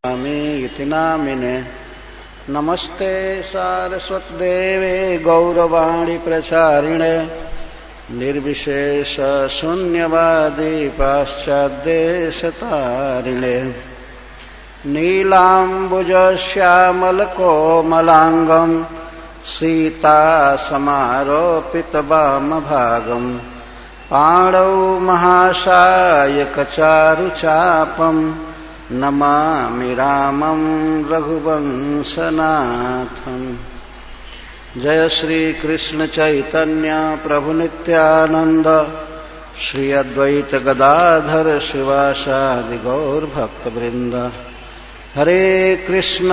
इति नामिने नमस्ते सारस्वतदेवे गौरवाणी प्रचारिणे निर्विशेष शून्यवादी पाश्चादेशतारिणे नीलाम्बुजश्यामलकोमलाङ्गम् सीतासमारोपितवामभागम् पाणौ महासायकचारुचापम् नमामि रामं रघुवंशनाथम्। जय श्री कृष्ण चैतन्य प्रभु नित्यानंद श्री अद्वैत गदाधर शिवासादि गौर भक्त वृंद। हरे कृष्ण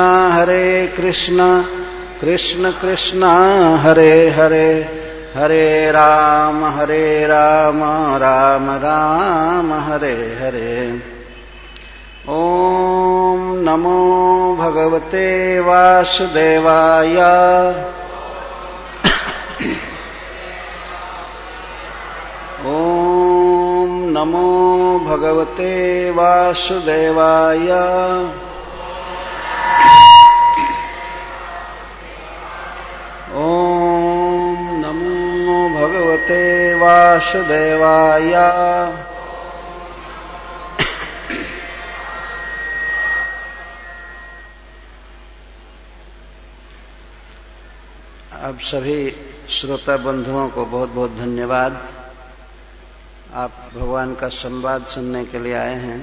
कृष्ण कृष्ण हरे हरे, हरे राम राम राम हरे हरे। ओम नमो भगवते वासुदेवाय। ओम नमो भगवते वासुदेवाय। ओम नमो भगवते वासुदेवाय। अब सभी श्रोता बंधुओं को बहुत बहुत धन्यवाद। आप भगवान का संवाद सुनने के लिए आए हैं।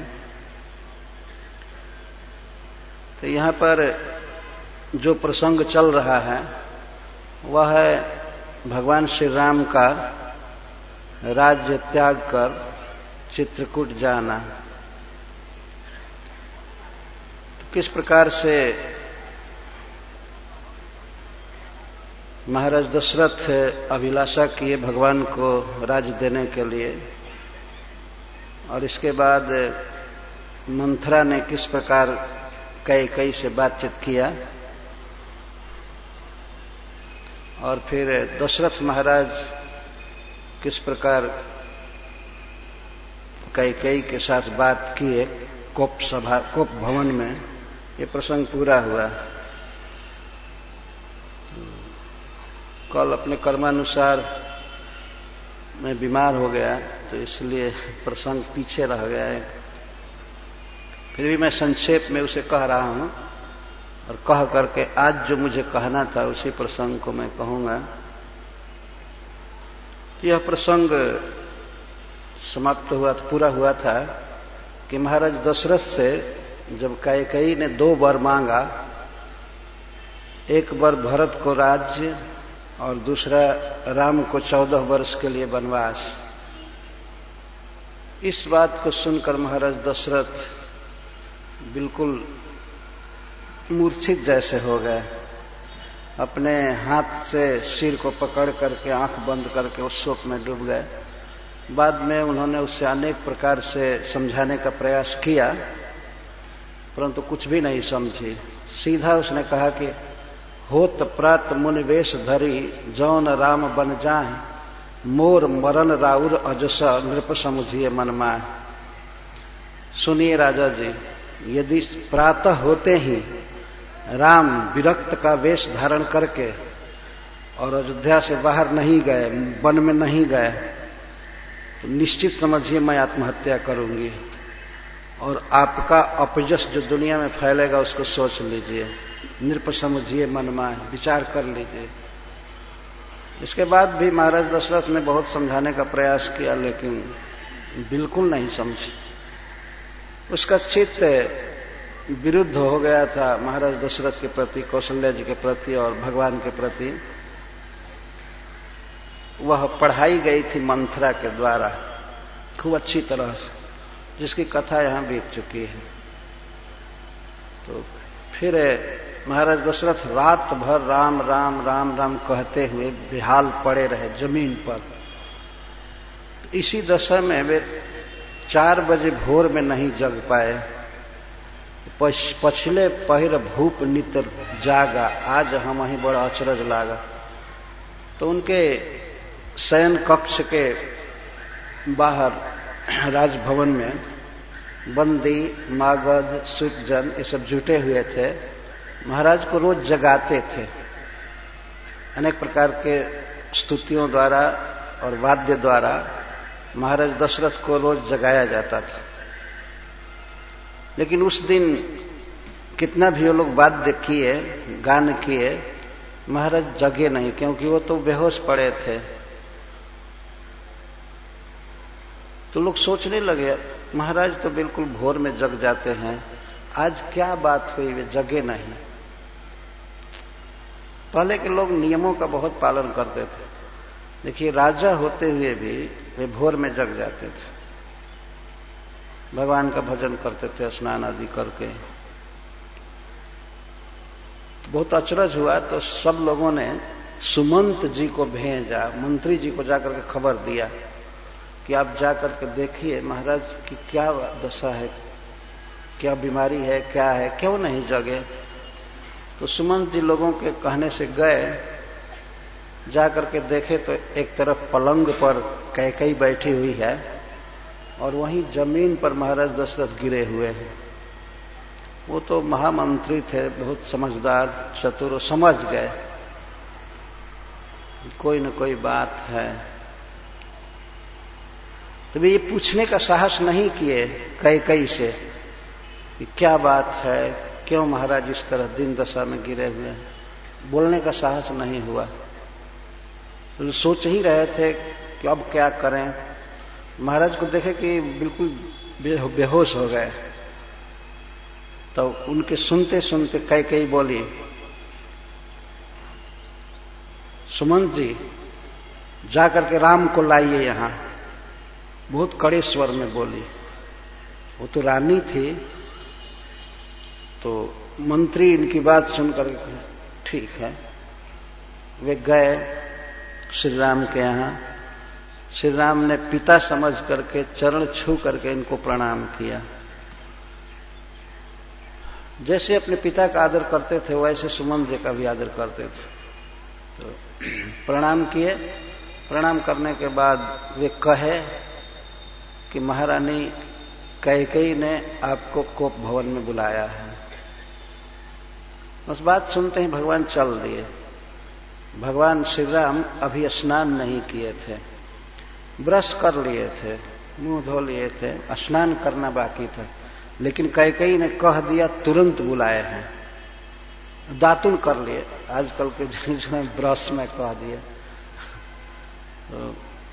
तो यहाँ पर जो प्रसंग चल रहा है वह है भगवान श्री राम का राज्य त्याग कर चित्रकूट जाना। तो किस प्रकार से महाराज दशरथ अभिलाषा किए भगवान को राज्य देने के लिए, और इसके बाद मंथरा ने किस प्रकार कैकेयी से बातचीत किया, और फिर दशरथ महाराज किस प्रकार कैकेयी के साथ बात किए कोप भवन में, ये प्रसंग पूरा हुआ। कल अपने कर्मानुसार मैं बीमार हो गया तो इसलिए प्रसंग पीछे रह गया है। फिर भी मैं संक्षेप में उसे कह रहा हूं, और कह करके आज जो मुझे कहना था उसी प्रसंग को मैं कहूंगा। यह प्रसंग समाप्त हुआ, पूरा हुआ था कि महाराज दशरथ से जब कैकेयी ने 2 वर मांगा, एक वर भरत को राज्य और दूसरा राम को 14 वर्ष के लिए वनवास। इस बात को सुनकर महाराज दशरथ बिल्कुल मूर्छित जैसे हो गए। अपने हाथ से सिर को पकड़ करके आंख बंद करके उस शोक में डूब गए। बाद में उन्होंने उससे अनेक प्रकार से समझाने का प्रयास किया, परंतु कुछ भी नहीं समझी। सीधा उसने कहा कि होत प्रात मुनि वेश धरी जौन राम बन जाए, मोर मरण राउर अजस नृप समुझिए मन माय। सुनिए राजा जी, यदि प्रातः होते ही राम विरक्त का वेश धारण करके और अयोध्या से बाहर नहीं गए, वन में नहीं गए, तो निश्चित समझिए मैं आत्महत्या करूंगी, और आपका अपयश जो दुनिया में फैलेगा उसको सोच लीजिए। नृप समझिए मन में, विचार कर लीजिए। इसके बाद भी महाराज दशरथ ने बहुत समझाने का प्रयास किया, लेकिन बिल्कुल नहीं समझी। उसका चित्त विरुद्ध हो गया था महाराज दशरथ के प्रति, कौशल्या जी के प्रति और भगवान के प्रति। वह पढ़ाई गई थी मंथरा के द्वारा खूब अच्छी तरह से, जिसकी कथा यहां बीत चुकी है। तो फिर महाराज दशरथ रात भर राम राम राम राम कहते हुए बेहाल पड़े रहे जमीन पर। इसी दशा में वे 4 बजे भोर में नहीं जग पाए। पछले पहिर भूप नित जागा, आज हम ही बड़ा अचरज लागा। तो उनके शयन कक्ष के बाहर राजभवन में बंदी, मागध, सूतजन ये सब जुटे हुए थे। महाराज को रोज जगाते थे, अनेक प्रकार के स्तुतियों द्वारा और वाद्य द्वारा महाराज दशरथ को रोज जगाया जाता था। लेकिन उस दिन कितना भी वो लोग वाद्य किए, गान किए, महाराज जगे नहीं, क्योंकि वो तो बेहोश पड़े थे। तो लोग सोचने लगे महाराज तो बिल्कुल भोर में जग जाते हैं, आज क्या बात हुई वे जगे नहीं। पहले के लोग नियमों का बहुत पालन करते थे। देखिए, राजा होते हुए भी वे भोर में जग जाते थे, भगवान का भजन करते थे स्नान आदि करके। बहुत अचरज हुआ तो सब लोगों ने सुमंत जी को भेजा, मंत्री जी को जाकर के खबर दिया कि आप जाकर के देखिए महाराज की क्या दशा है, क्या बीमारी है, क्या है, क्यों नहीं जगे। तो सुमंत जी लोगों के कहने से गए, जाकर के देखे तो एक तरफ पलंग पर कैकई बैठी हुई है और वहीं जमीन पर महाराज दशरथ गिरे हुए हैं। वो तो महामंत्री थे, बहुत समझदार, चतुर, समझ गए कोई न कोई बात है। तो वे ये पूछने का साहस नहीं किए कैकई से कि क्या बात है, क्यों महाराज इस तरह दिन दशा में गिरे हुए हैं। बोलने का साहस नहीं हुआ। तो सोच ही रहे थे कि अब क्या करें। महाराज को देखे कि बिल्कुल बेहोश हो गए। तो उनके सुनते सुनते कैकई बोली, सुमंत जी जाकर के राम को लाइए यहां। बहुत कड़े स्वर में बोली। वो तो रानी थी, तो मंत्री इनकी बात सुनकर ठीक है। वे गए श्री राम के यहां। श्री राम ने पिता समझ करके चरण छू करके इनको प्रणाम किया। जैसे अपने पिता का आदर करते थे वैसे सुमंत जी का भी आदर करते थे। तो प्रणाम किए। प्रणाम करने के बाद वे कहे कि महारानी कैकेयी ने आपको कोप भवन में बुलाया है। उस बात सुनते ही भगवान चल दिए। भगवान श्री राम अभी स्नान नहीं किए थे, ब्रश कर लिए थे, मुंह धो लिए थे, स्नान करना बाकी था। लेकिन कैकेयी ने कह दिया तुरंत बुलाए हैं। दातुन कर लिए, आजकल के जो ब्रश में कह दिए तो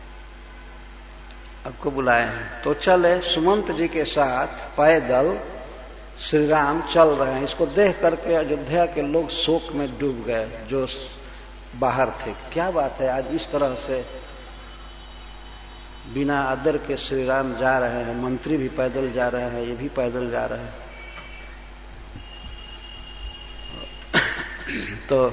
आपको बुलाए हैं। तो चले सुमंत जी के साथ पैदल श्री राम चल रहे हैं। इसको देख करके अयोध्या के लोग शोक में डूब गए जो बाहर थे। क्या बात है, आज इस तरह से बिना आदर के श्री राम जा रहे हैं, मंत्री भी पैदल जा रहे हैं, ये भी पैदल जा रहे हैं। तो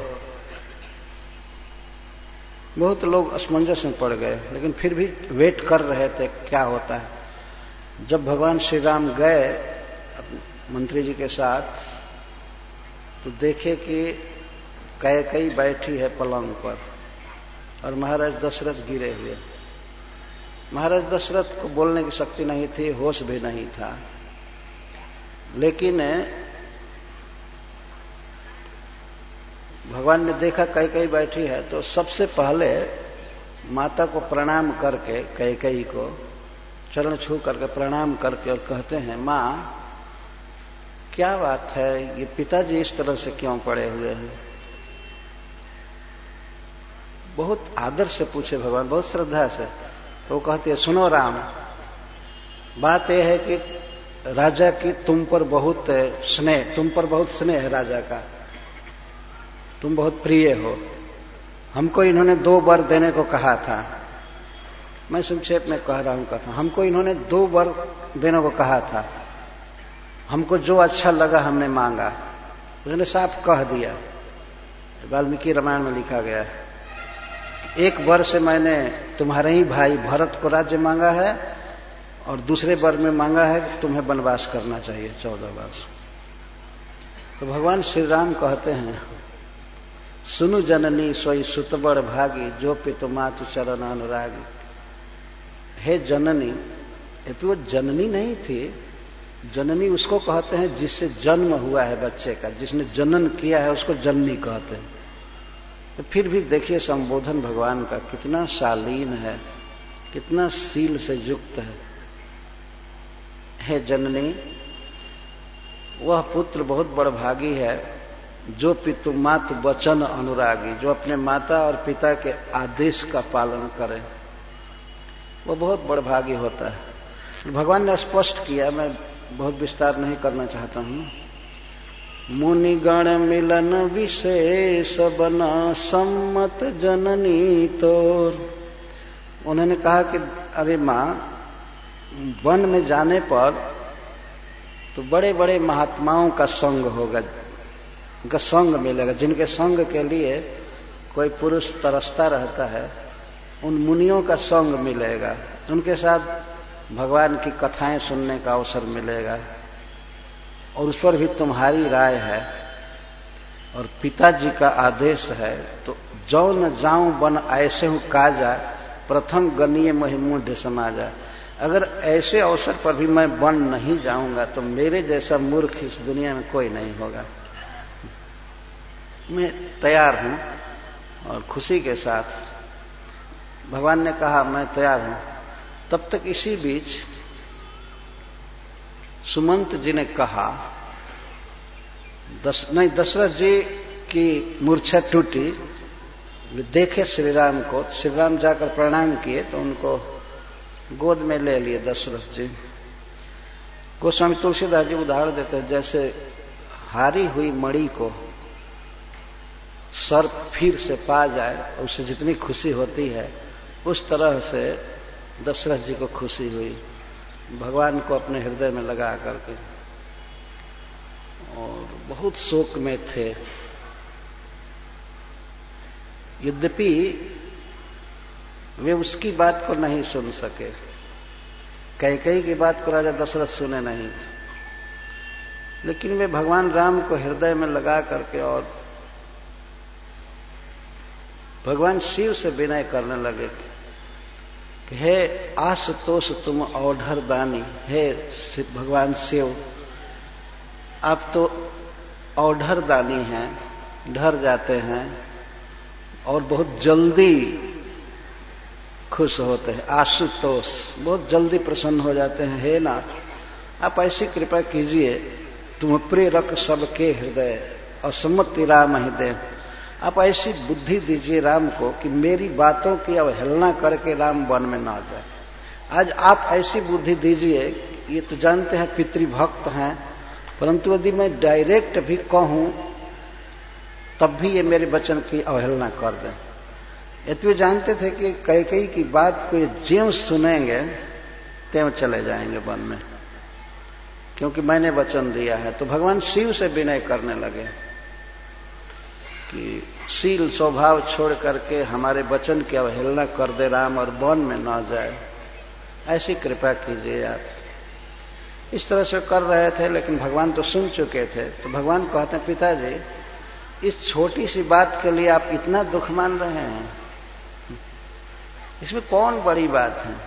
बहुत लोग असमंजस में पड़ गए, लेकिन फिर भी वेट कर रहे थे क्या होता है। जब भगवान श्री राम गए मंत्री जी के साथ तो देखे कि कैकेयी बैठी है पलंग पर और महाराज दशरथ गिरे हुए। महाराज दशरथ को बोलने की शक्ति नहीं थी, होश भी नहीं था, लेकिन भगवान ने देखा कैकेयी बैठी है तो सबसे पहले माता को प्रणाम करके, कैकेयी को चरण छू करके प्रणाम करके और कहते हैं, मां क्या बात है, ये पिताजी इस तरह से क्यों पड़े हुए हैं। बहुत आदर से पूछे भगवान, बहुत श्रद्धा से। तो वो कहते हैं, सुनो राम, बात यह है कि राजा की तुम पर बहुत स्नेह है राजा का, तुम बहुत प्रिय हो। हमको इन्होंने 2 वर देने को कहा था। मैं संक्षेप में कह रहा हूं कथा। हमको इन्होंने 2 वर देने को कहा था। हमको जो अच्छा लगा हमने मांगा। उन्होंने साफ कह दिया, वाल्मीकि रामायण में लिखा गया है, एक वर से मैंने तुम्हारे ही भाई भरत को राज्य मांगा है और दूसरे वर में मांगा है कि तुम्हें वनवास करना चाहिए 14 वर्ष। तो भगवान श्री राम कहते हैं, सुनु जननी सोई सुत बड़ भागी, जो पितु मातु चरण अनुरागी। हे जननी, ये तो वो जननी नहीं थी, जननी उसको कहते हैं जिससे जन्म हुआ है बच्चे का, जिसने जनन किया है उसको जननी कहते हैं। तो फिर भी देखिए संबोधन भगवान का कितना शालीन है, कितना शील से युक्त है। हे जननी, वह पुत्र बहुत बड़भागी है जो पितु मातु वचन अनुरागी, जो अपने माता और पिता के आदेश का पालन करे, वह बहुत बड़भागी होता है। भगवान ने स्पष्ट किया, मैं बहुत विस्तार नहीं करना चाहता हूं। मुनिगण मिलन विशेष बना सम्मत जननी तोर। उन्होंने कहा कि अरे मां, वन में जाने पर तो बड़े बड़े महात्माओं का संग होगा, उनका संग मिलेगा, जिनके संग के लिए कोई पुरुष तरसता रहता है, उन मुनियों का संग मिलेगा, उनके साथ भगवान की कथाएं सुनने का अवसर मिलेगा, और उस पर भी तुम्हारी राय है और पिताजी का आदेश है। तो जौ न जाऊं बन ऐसे हूं काजा, प्रथम गनीय महिमूढ़ समाजा। अगर ऐसे अवसर पर भी मैं वन नहीं जाऊंगा तो मेरे जैसा मूर्ख इस दुनिया में कोई नहीं होगा। मैं तैयार हूं, और खुशी के साथ भगवान ने कहा मैं तैयार हूं। तब तक इसी बीच सुमंत जी ने कहा, दशरथ जी की मूर्छा टूटी, देखे श्री राम को, श्री राम जाकर प्रणाम किए तो उनको गोद में ले लिए दशरथ जी। गोस्वामी तुलसीदास जी उदाहरण देते हैं, जैसे हारी हुई मणि को सर्प फिर से पा जाए, उससे जितनी खुशी होती है उस तरह से दशरथ जी को खुशी हुई भगवान को अपने हृदय में लगा करके, और बहुत शोक में थे। यद्यपि वे उसकी बात को नहीं सुन सके, कैकेयी की बात को राजा दशरथ सुने नहीं थे, लेकिन वे भगवान राम को हृदय में लगा करके और भगवान शिव से विनय करने लगे कि हे आशुतोष तुम औढ़र दानी, हे भगवान शिव आप तो औढ़र दानी हैं, ढर जाते हैं और बहुत जल्दी खुश होते हैं। आशुतोष, बहुत जल्दी प्रसन्न हो जाते हैं। हे नाथ, आप ऐसी कृपा कीजिए, तुम प्रेरक सबके हृदय, असम्मति राम हृदय। आप ऐसी बुद्धि दीजिए राम को कि मेरी बातों की अवहेलना करके राम वन में ना जाए। आज आप ऐसी बुद्धि दीजिए, ये तो जानते हैं पितृभक्त हैं, परंतु यदि मैं डायरेक्ट भी कहूं तब भी ये मेरे वचन की अवहेलना कर दें। यद्यपि जानते थे कि कैकेयी की बात को ज्यों सुनेंगे त्यों चले जाएंगे वन में, क्योंकि मैंने वचन दिया है। तो भगवान शिव से विनय करने लगे कि शील स्वभाव छोड़ करके हमारे वचन की अवहेलना कर दे राम और वन में ना जाए, ऐसी कृपा कीजिए आप। इस तरह से कर रहे थे, लेकिन भगवान तो सुन चुके थे। तो भगवान कहते हैं, पिताजी इस छोटी सी बात के लिए आप इतना दुख मान रहे हैं, इसमें कौन बड़ी बात है?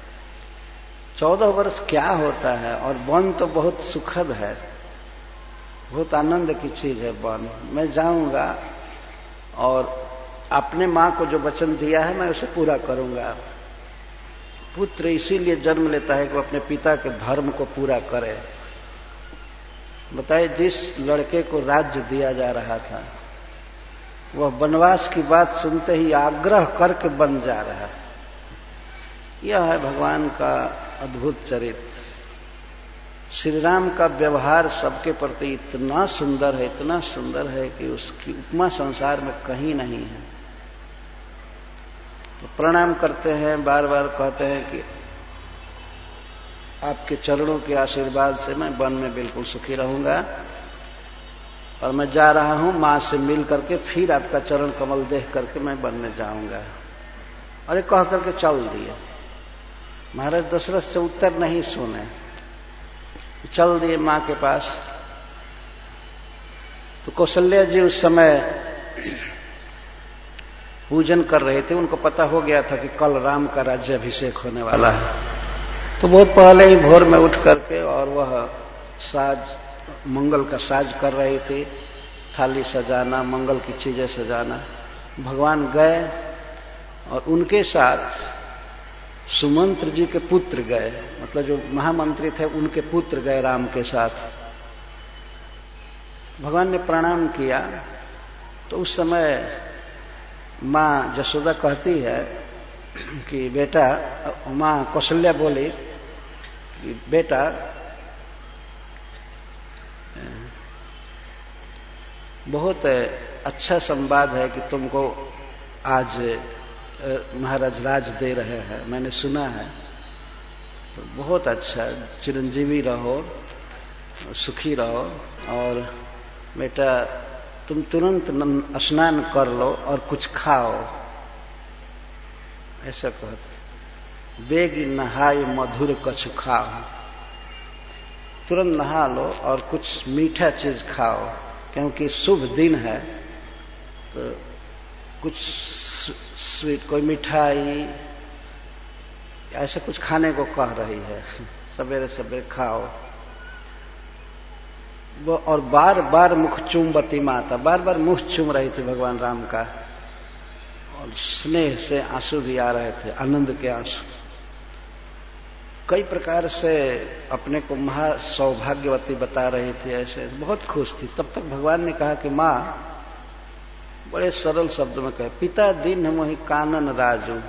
14 वर्ष क्या होता है, और वन तो बहुत सुखद है, बहुत आनंद की चीज है वन। मैं जाऊंगा और अपने मां को जो वचन दिया है मैं उसे पूरा करूंगा। पुत्र इसीलिए जन्म लेता है कि वो अपने पिता के धर्म को पूरा करे। बताइए, जिस लड़के को राज्य दिया जा रहा था वह वनवास की बात सुनते ही आग्रह करके बन जा रहा है। यह है भगवान का अद्भुत चरित्र। श्री राम का व्यवहार सबके प्रति इतना सुंदर है, इतना सुंदर है कि उसकी उपमा संसार में कहीं नहीं है। तो प्रणाम करते हैं, बार बार कहते हैं कि आपके चरणों के आशीर्वाद से मैं वन में बिल्कुल सुखी रहूंगा, और मैं जा रहा हूं मां से मिल करके, फिर आपका चरण कमल देख करके मैं वन में जाऊंगा। अरे कह करके चल दिए। महाराज दशरथ से उत्तर नहीं सुने, चल दिए मां के पास। तो कौशल्या जी उस समय पूजन कर रहे थे, उनको पता हो गया था कि कल राम का राज्याभिषेक होने वाला है। तो बहुत पहले ही भोर में उठ करके और वह साज, मंगल का साज कर रही थी, थाली सजाना, मंगल की चीजें सजाना। भगवान गए और उनके साथ सुमंत्र जी के पुत्र गए, मतलब जो महामंत्री थे उनके पुत्र गए राम के साथ। भगवान ने प्रणाम किया तो उस समय मां जसोदा कहती है कि बेटा, मां कौशल्या बोली कि बेटा बहुत अच्छा संवाद है कि तुमको आज महाराज राज दे रहे हैं, मैंने सुना है, तो बहुत अच्छा, चिरंजीवी रहो, सुखी रहो, और बेटा तुम तुरंत स्नान कर लो और कुछ खाओ, ऐसा कहते। बेगी नहाय मधुर कछु खाओ, तुरंत नहा लो और कुछ मीठा चीज खाओ, क्योंकि शुभ दिन है। तो कुछ स्वीट, कोई मिठाई, ऐसा कुछ खाने को कह रही है, सवेरे सवेरे खाओ। वो और बार बार मुख चूमबती माता, बार बार मुख चूम रही थी भगवान राम का, और स्नेह से आंसू भी आ रहे थे, आनंद के आंसू। कई प्रकार से अपने को महा सौभाग्यवती बता रही थी, ऐसे बहुत खुश थी। तब तक भगवान ने कहा कि मां, बड़े सरल शब्द में कहे, पिता दीन मोहि कानन राजू,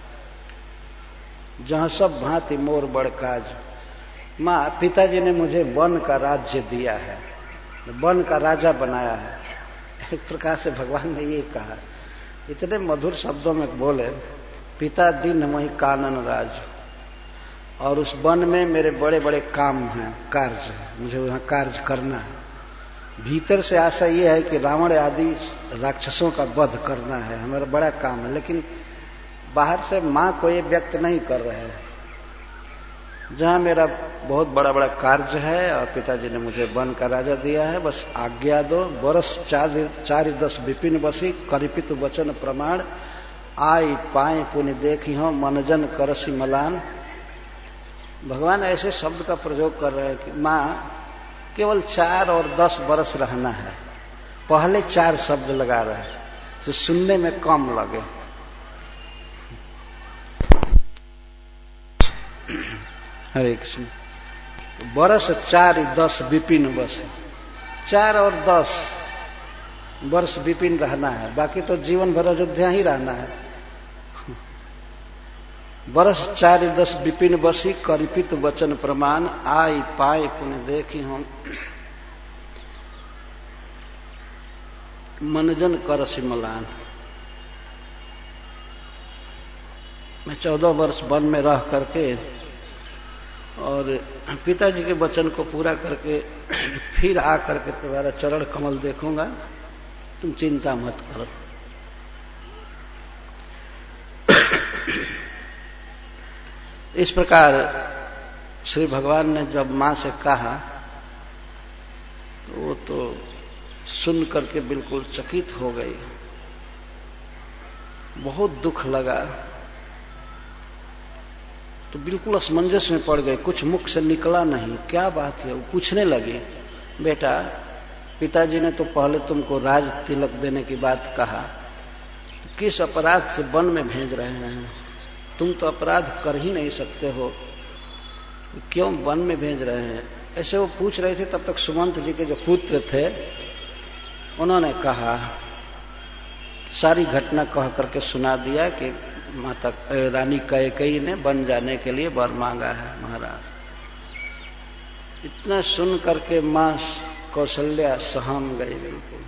जहां सब भांति मोर बड़ काज। मां, पिताजी ने मुझे वन का राज्य दिया है, वन का राजा बनाया है। एक प्रकार से भगवान ने ये कहा, इतने मधुर शब्दों में बोले, पिता दीन मोहि कानन राजू, और उस वन में मेरे बड़े बड़े काम हैं, कार्य है, मुझे वहां कार्य करना है। भीतर से आशा ये है कि रावण आदि राक्षसों का वध करना है, हमारा बड़ा काम है, लेकिन बाहर से मां को ये व्यक्त नहीं कर रहे हैं। जहां मेरा बहुत बड़ा बड़ा कार्य है और पिताजी ने मुझे वन का राजा दिया है, बस आज्ञा दो। बरस 4-10 विपिन बसी, करिपित वचन प्रमाण, आई पाए पुण्य देखी हो, मनजन करसी मलान। भगवान ऐसे शब्द का प्रयोग कर रहे हैं कि मां, केवल 4 और 10 बरस रहना है, पहले 4 शब्द लगा रहे हैं तो सुनने में कम लगे। हरे कृष्ण। बरस 4-10 विपिन बस, 4 और 10 वर्ष विपिन रहना है, बाकी तो जीवन भर अयोध्या ही रहना है। बरस 4-10 विपिन बसी, करिपित वचन प्रमाण, आई पाए पुण्य देखी हम, मनजन करसी मलान। मैं 14 वर्ष वन में रह करके और पिताजी के वचन को पूरा करके फिर आ करके तुम्हारा चरण कमल देखूंगा, तुम चिंता मत करो। इस प्रकार श्री भगवान ने जब मां से कहा तो वो तो सुन करके बिल्कुल चकित हो गई, बहुत दुख लगा, तो बिल्कुल असमंजस में पड़ गए, कुछ मुख से निकला नहीं, क्या बात है। वो पूछने लगी, बेटा पिताजी ने तो पहले तुमको राज तिलक देने की बात कहा, तो किस अपराध से वन में भेज रहे हैं? तुम तो अपराध कर ही नहीं सकते हो, क्यों वन में भेज रहे हैं? ऐसे वो पूछ रहे थे। तब तक सुमंत जी के जो पुत्र थे उन्होंने कहा, सारी घटना कह करके सुना दिया कि माता रानी कैकेयी ने वन जाने के लिए वर मांगा है महाराज। इतना सुन करके मां कौशल्या सहम गई बिल्कुल।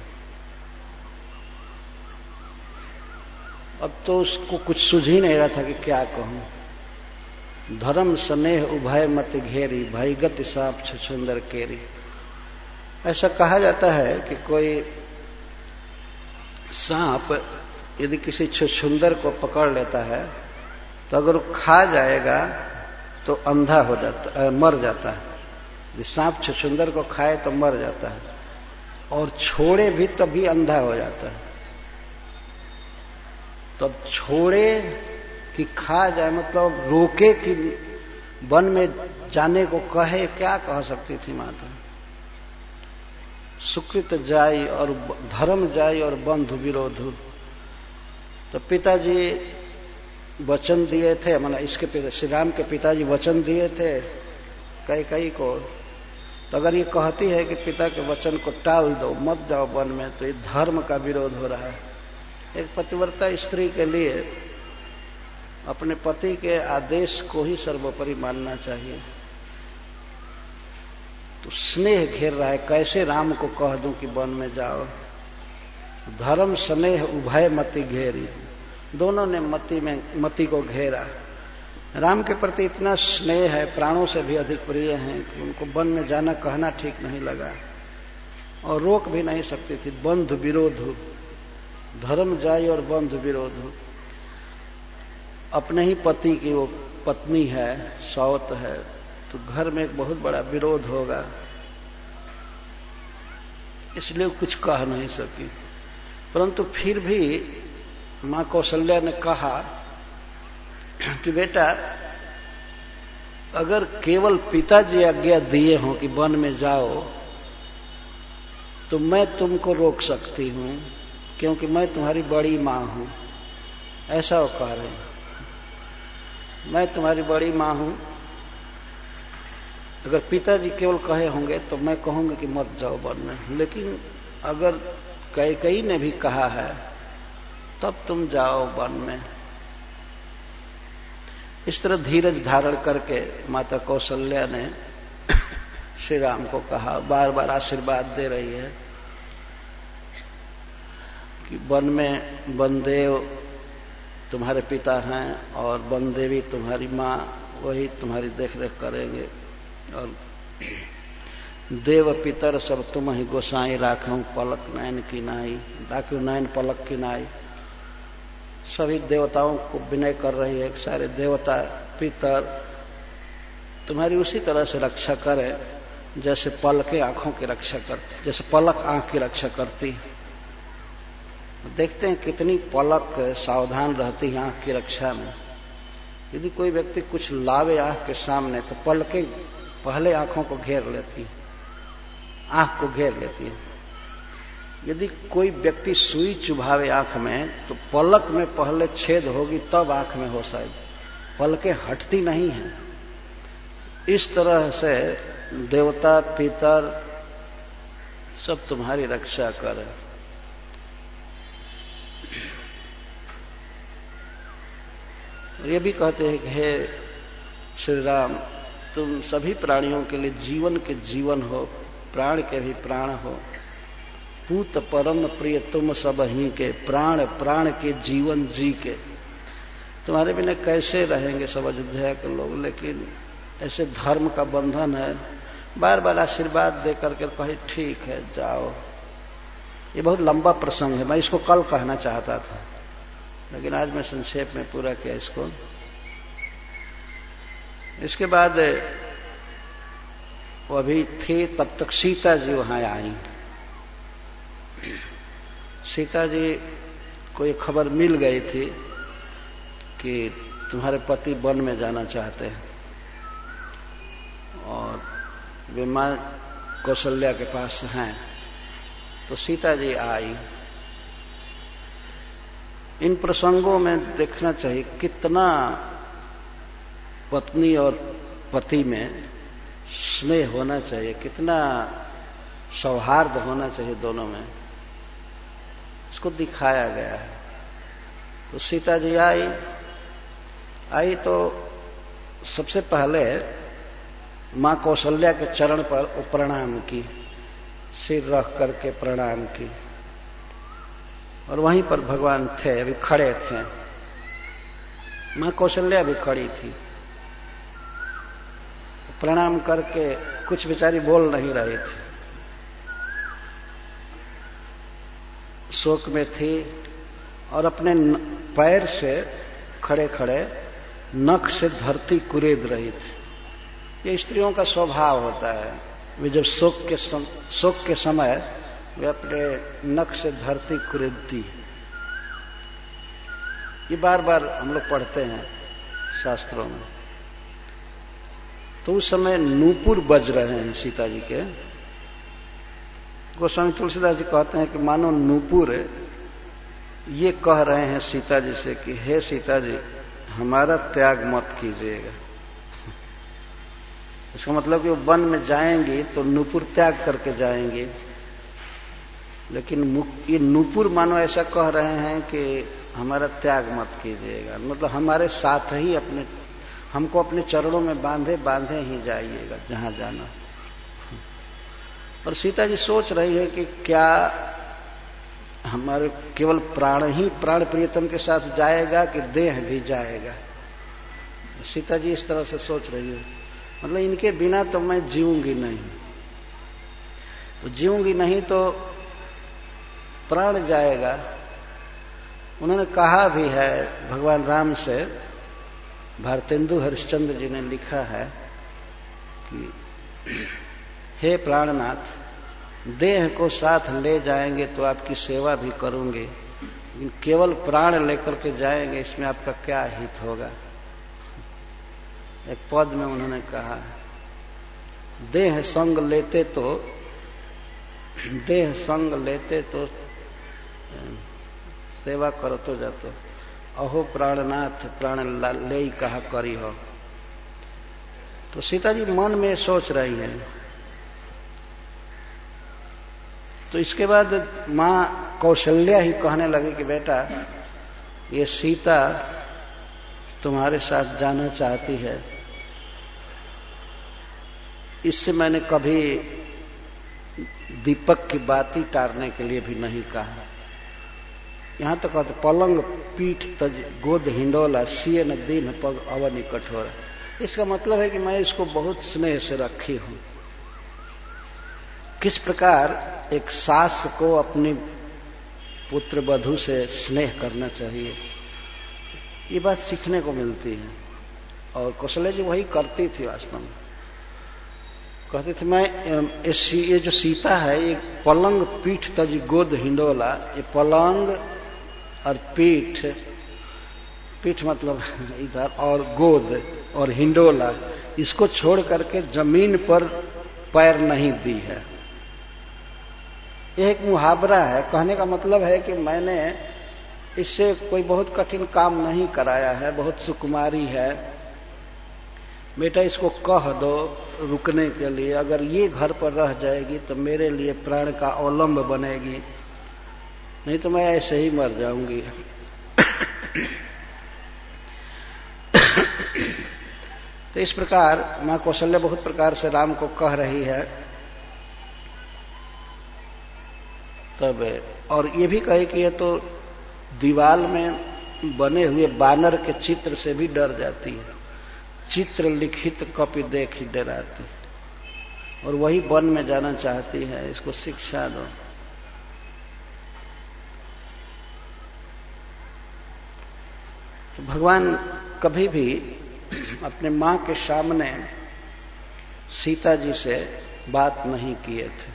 अब तो उसको कुछ सूझ ही नहीं रहा था कि क्या कहूं। धर्म स्नेह उभय मत घेरी, भयगत साप छछुंदर केरी। ऐसा कहा जाता है कि कोई सांप यदि किसी छछुंदर को पकड़ लेता है तो अगर वो खा जाएगा तो अंधा हो जाता है, मर जाता है। यदि सांप छछुंदर को खाए तो मर जाता है, और छोड़े भी तभी अंधा हो जाता है। तब छोड़े कि खा जाए, मतलब रोके कि वन में जाने को कहे, क्या कह सकती थी माता? सुकृत जाई और धर्म जाई और बंधु विरोधु। तो पिताजी वचन दिए थे, माना इसके पिता श्री राम के पिताजी वचन दिए थे कैकेयी को। तो अगर ये कहती है कि पिता के वचन को टाल दो, मत जाओ वन में, तो ये धर्म का विरोध हो रहा है। एक पतिव्रता स्त्री के लिए अपने पति के आदेश को ही सर्वोपरि मानना चाहिए। तो स्नेह घेर रहा है, कैसे राम को कह दूं कि वन में जाओ। धर्म स्नेह उभय मति घेरी, दोनों ने मति को घेरा। राम के प्रति इतना स्नेह है, प्राणों से भी अधिक प्रिय हैं कि उनको वन में जाना कहना ठीक नहीं लगा और रोक भी नहीं सकती थी। बंधु विरोधु, धर्म जाई और बंधु विरोधु। अपने ही पति की वो पत्नी है, सौत है, तो घर में एक बहुत बड़ा विरोध होगा, इसलिए कुछ कह नहीं सकी। परंतु फिर भी मां कौशल्या ने कहा कि बेटा, अगर केवल पिताजी आज्ञा दिए हों कि वन में जाओ, तो मैं तुमको रोक सकती हूं, क्योंकि मैं तुम्हारी बड़ी मां हूं। ऐसा वो कह रहे हैं, मैं तुम्हारी बड़ी मां हूं। अगर पिताजी केवल कहे होंगे तो मैं कहूंगी कि मत जाओ वन में, लेकिन अगर कैकेयी ने भी कहा है तब तुम जाओ वन में। इस तरह धीरज धारण करके माता कौशल्या ने श्री राम को कहा, बार बार आशीर्वाद दे रही है कि वन में वनदेव तुम्हारे पिता हैं और वनदेवी तुम्हारी मां, वही तुम्हारी देखरेख करेंगे। और देव पितर सब तुम ही गोसाई, राखूं पलक नयन की नाई, राखूं नयन पलक की नाई। सभी देवताओं को विनय कर रही है, सारे देवता पितर तुम्हारी उसी तरह से रक्षा करें जैसे पलकें आंखों की रक्षा करती, जैसे पलक आंख की रक्षा करती। देखते हैं कितनी पलक सावधान रहती है आंख की रक्षा में। यदि कोई व्यक्ति कुछ लावे आंख के सामने तो पलकें पहले आंखों को घेर लेती, आंख को घेर लेती है। यदि कोई व्यक्ति सुई चुभावे आंख में तो पलक में पहले छेद होगी तब आंख में हो शायद, पलकें हटती नहीं हैं। इस तरह से देवता पितर सब तुम्हारी रक्षा करें। ये भी कहते हैं कि हे श्री राम, तुम सभी प्राणियों के लिए जीवन के जीवन हो, प्राण के भी प्राण हो। पूत परम प्रिय तुम सब ही के, प्राण प्राण के जीवन जी के। तुम्हारे बिना कैसे रहेंगे सब अयोध्या के लोग, लेकिन ऐसे धर्म का बंधन है। बार बार आशीर्वाद दे करके कहे ठीक है जाओ। ये बहुत लंबा प्रसंग है, मैं इसको कल कहना चाहता था, लेकिन आज मैं संक्षेप में पूरा किया इसको। इसके बाद वो अभी थे, तब तक सीता जी वहां आई। सीता जी को ये खबर मिल गई थी कि तुम्हारे पति वन में जाना चाहते हैं, और वे मां कौशल्या के पास हैं। तो सीता जी आई। इन प्रसंगों में देखना चाहिए कितना पत्नी और पति में स्नेह होना चाहिए, कितना सौहार्द होना चाहिए दोनों में, इसको दिखाया गया है। तो सीता जी आई तो सबसे पहले मां कौशल्या के चरण पर प्रणाम की, सिर रख करके प्रणाम की, और वहीं पर भगवान थे, अभी खड़े थे। मां कौशल्या भी खड़ी थी। प्रणाम करके कुछ बेचारी बोल नहीं रही थी, शोक में थी, और अपने पैर से खड़े खड़े नख से धरती कुरेद रही थी। ये स्त्रियों का स्वभाव होता है, वे जब शोक के समय वे अपने नख से धरती कुरेदती। ये बार बार हम लोग पढ़ते हैं शास्त्रों में। तो उस समय नूपुर बज रहे हैं सीता जी के। गोस्वामी तुलसीदास जी कहते हैं कि मानो नूपुर ये कह रहे हैं सीता जी से कि हे सीता जी, हमारा त्याग मत कीजिएगा। इसका मतलब कि वो वन में जाएंगी तो नूपुर त्याग करके जाएंगे, लेकिन ये नूपुर मानो ऐसा कह रहे हैं कि हमारा त्याग मत कीजिएगा, मतलब हमारे साथ ही हमको अपने चरणों में बांधे बांधे ही जाइएगा जहां जाना। और सीता जी सोच रही है कि क्या हमारे केवल प्राण ही प्राण प्रियतम के साथ जाएगा कि देह भी जाएगा। सीता जी इस तरह से सोच रही है, मतलब इनके बिना तो मैं जीऊंगी नहीं, तो जीऊंगी नहीं तो प्राण जाएगा। उन्होंने कहा भी है भगवान राम से, भारतेंदु हरिश्चंद्र जी ने लिखा है कि हे प्राणनाथ, देह को साथ ले जाएंगे तो आपकी सेवा भी करूंगे, लेकिन केवल प्राण लेकर के जाएंगे इसमें आपका क्या हित होगा। एक पद में उन्होंने कहा, देह संग लेते तो सेवा करो तो जातो, अहो प्राणनाथ प्राण ले ही कहा करी हो। तो सीता जी मन में सोच रही है। तो इसके बाद मां कौशल्या ही कहने लगी कि बेटा, ये सीता तुम्हारे साथ जाना चाहती है, इससे मैंने कभी दीपक की बाती टारने के लिए भी नहीं कहा। यहां तो कहते पलंग पीठ तज गोद हिंडोला, सिए न दीन पग अवनी कठोर। इसका मतलब है कि मैं इसको बहुत स्नेह से रखी हूं। किस प्रकार एक सास को अपनी पुत्र वधू से स्नेह करना चाहिए, ये बात सीखने को मिलती है। और कौशल्या जी वही करती थी वास्तव में। कहती थी मैं ये जो सीता है, ये पलंग पीठ तज गोद हिंडोला, ये पलंग और पीठ मतलब इधर, और गोद और हिंडोला, इसको छोड़ करके जमीन पर पैर नहीं दी है। यह एक मुहावरा है। कहने का मतलब है कि मैंने इससे कोई बहुत कठिन काम नहीं कराया है, बहुत सुकुमारी है, बेटा इसको कह दो रुकने के लिए, अगर ये घर पर रह जाएगी तो मेरे लिए प्राण का अवलंब बनेगी, नहीं तो मैं ऐसे ही मर जाऊंगी। तो इस प्रकार मां कौशल्या बहुत प्रकार से राम को कह रही है। तब और ये भी कहे कि ये तो दीवाल में बने हुए बानर के चित्र से भी डर जाती है, चित्र लिखित कॉपी देख ही डराती, और वही वन में जाना चाहती है, इसको शिक्षा दो। तो भगवान कभी भी अपने मां के सामने सीता जी से बात नहीं किए थे।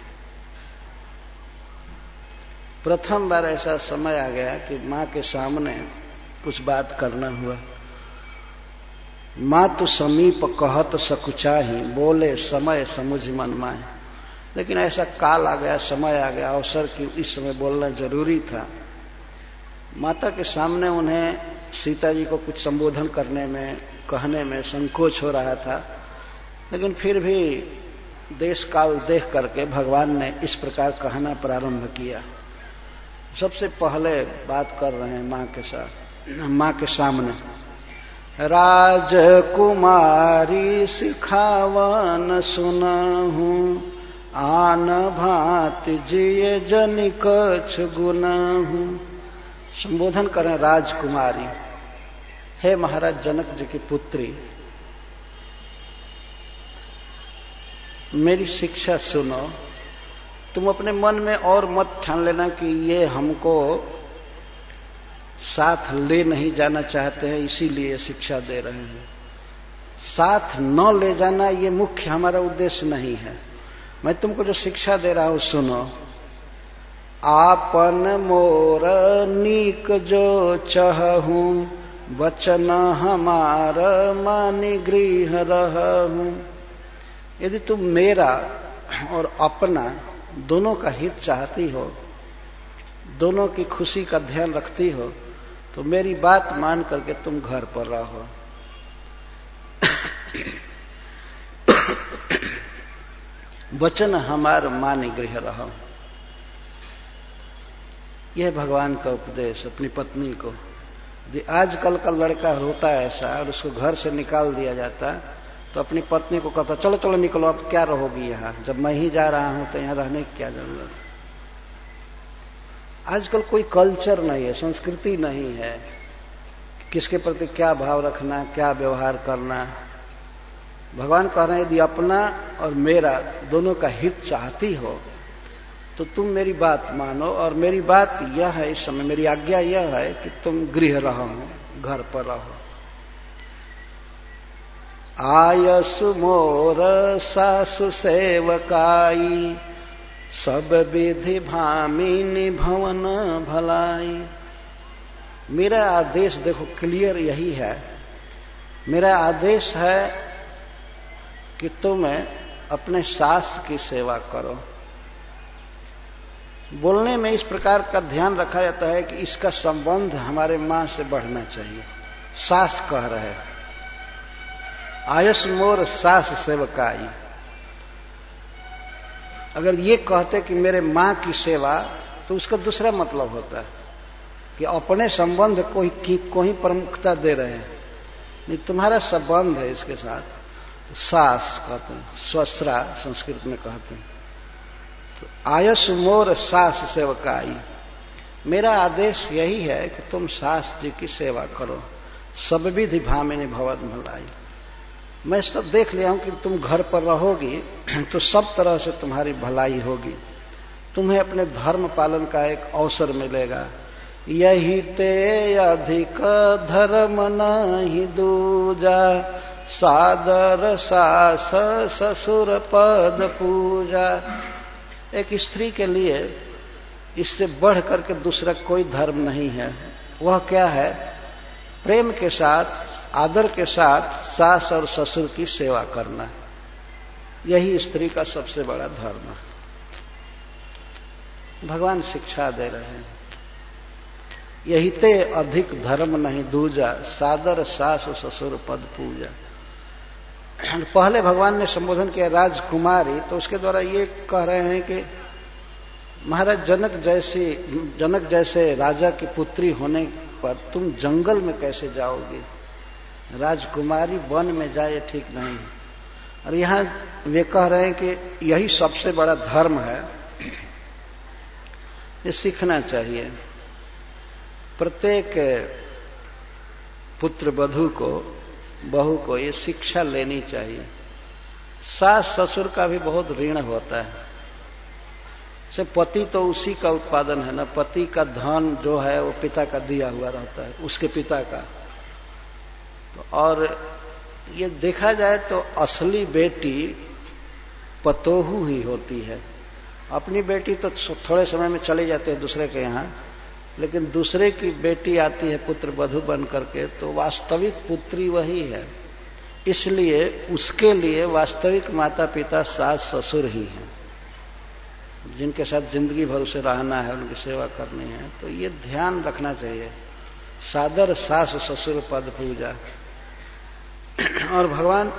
प्रथम बार ऐसा समय आ गया कि मां के सामने कुछ बात करना हुआ। मां तो समीप कहत सकुचाही, बोले समय समुझ मन माए। लेकिन ऐसा काल आ गया, समय आ गया, अवसर की इस समय बोलना जरूरी था। माता के सामने उन्हें सीता जी को कुछ संबोधन करने में, कहने में संकोच हो रहा था, लेकिन फिर भी देश काल देख करके भगवान ने इस प्रकार कहना प्रारंभ किया। सबसे पहले बात कर रहे हैं मां के साथ, मां के सामने। राजकुमारी सिखावन सुनहूं, आन भांति जिये जनिक गुनहूं। संबोधन करें राजकुमारी, हे महाराज जनक जी की पुत्री, मेरी शिक्षा सुनो। तुम अपने मन में और मत ठान लेना कि ये हमको साथ ले नहीं जाना चाहते हैं इसीलिए शिक्षा दे रहे हैं। साथ न ले जाना ये मुख्य हमारा उद्देश्य नहीं है। मैं तुमको जो शिक्षा दे रहा हूं सुनो। आपन मोर नीक जो चहूं, वचन हमार मानि गृह रहूं। यदि तुम मेरा और अपना दोनों का हित चाहती हो, दोनों की खुशी का ध्यान रखती हो, तो मेरी बात मान करके तुम घर पर रहो। वचन हमार मानि गृह रहो। यह भगवान का उपदेश अपनी पत्नी को। आजकल का लड़का होता है ऐसा, और उसको घर से निकाल दिया जाता तो अपनी पत्नी को कहता चलो चलो निकलो, अब क्या रहोगी यहाँ, जब मैं ही जा रहा हूं तो यहाँ रहने की क्या जरूरत। आजकल कोई कल्चर नहीं है, संस्कृति नहीं है, किसके प्रति क्या भाव रखना, क्या व्यवहार करना। भगवान कह रहे हैं यदि अपना और मेरा दोनों का हित चाहती हो तो तुम मेरी बात मानो, और मेरी बात यह है, इस समय मेरी आज्ञा यह है कि तुम गृह रहो, घर पर रहो। आयसु मोर सासु सेवकाई, सब विधि भामिनी भवन भलाई। मेरा आदेश देखो क्लियर यही है, मेरा आदेश है कि तुम अपने सास की सेवा करो। बोलने में इस प्रकार का ध्यान रखा जाता है कि इसका संबंध हमारे मां से बढ़ना चाहिए। सास कह रहे, आयस मोर सास सेवकाई। अगर ये कहते कि मेरे मां की सेवा, तो उसका दूसरा मतलब होता है कि अपने संबंध को ही प्रमुखता दे रहे हैं। नहीं, तुम्हारा संबंध है इसके साथ। सास कहते हैं, स्वस्रा संस्कृत में कहते हैं। तो आयस मोर सास सेवकाई, मेरा आदेश यही है कि तुम सास जी की सेवा करो। सब विधि भामिनी भवन भलाई। मैं सब देख लिया हूं कि तुम घर पर रहोगी तो सब तरह से तुम्हारी भलाई होगी, तुम्हें अपने धर्म पालन का एक अवसर मिलेगा। यही ते अधिक धर्म नहीं दूजा, सादर सास ससुर पद पूजा। एक स्त्री के लिए इससे बढ़ करके दूसरा कोई धर्म नहीं है। वह क्या है? प्रेम के साथ, आदर के साथ सास और ससुर की सेवा करना। यही स्त्री का सबसे बड़ा धर्म है। भगवान शिक्षा दे रहे हैं, यही ते अधिक धर्म नहीं दूजा, सादर सास ससुर पद पूजा। पहले भगवान ने संबोधन किया राजकुमारी, तो उसके द्वारा ये कह रहे हैं कि महाराज जनक जैसे राजा की पुत्री होने पर तुम जंगल में कैसे जाओगी? राजकुमारी वन में जाए ठीक नहीं। और यहां वे कह रहे हैं कि यही सबसे बड़ा धर्म है, ये सीखना चाहिए। प्रत्येक पुत्र वधू को, बहू को ये शिक्षा लेनी चाहिए। सास ससुर का भी बहुत ऋण होता है। से पति तो उसी का उत्पादन है ना, पति का धन जो है वो पिता का दिया हुआ रहता है, उसके पिता का। तो और ये देखा जाए तो असली बेटी पतोहू ही होती है। अपनी बेटी तो थोड़े समय में चले जाते हैं दूसरे के यहाँ, लेकिन दूसरे की बेटी आती है पुत्र वधू बन करके, तो वास्तविक पुत्री वही है। इसलिए उसके लिए वास्तविक माता पिता सास ससुर ही हैं, जिनके साथ जिंदगी भर उसे रहना है, उनकी सेवा करनी है। तो ये ध्यान रखना चाहिए, सादर सास ससुर पद पूजा। और भगवान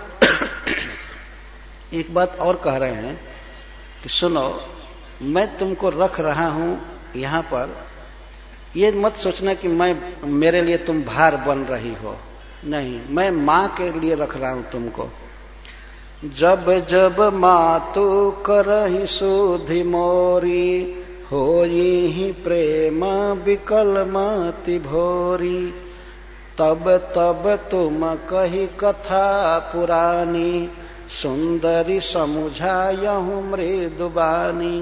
एक बात और कह रहे हैं कि सुनो, मैं तुमको रख रहा हूं यहां पर, ये मत सोचना कि मेरे लिए तुम भार बन रही हो। नहीं, मैं मां के लिए रख रहा हूं तुमको। जब जब मातु करहि सुधि मोरी, होई ही प्रेम विकल मति भोरी। तब तब तुम कही कथा पुरानी, सुंदरी समुझायहु मृदुबानी।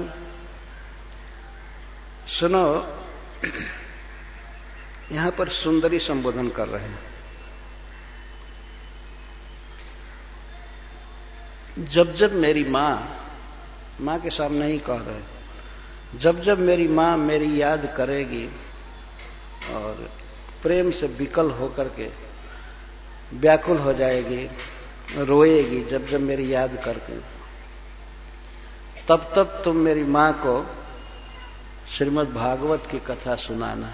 सुनो, यहां पर सुंदरी संबोधन कर रहे हैं। जब जब मेरी मां के सामने ही कह रहे, जब जब मेरी मां मेरी याद करेगी और प्रेम से विकल होकर के व्याकुल हो जाएगी, रोएगी जब जब मेरी याद करके, तब तब तुम मेरी मां को श्रीमद् भागवत की कथा सुनाना।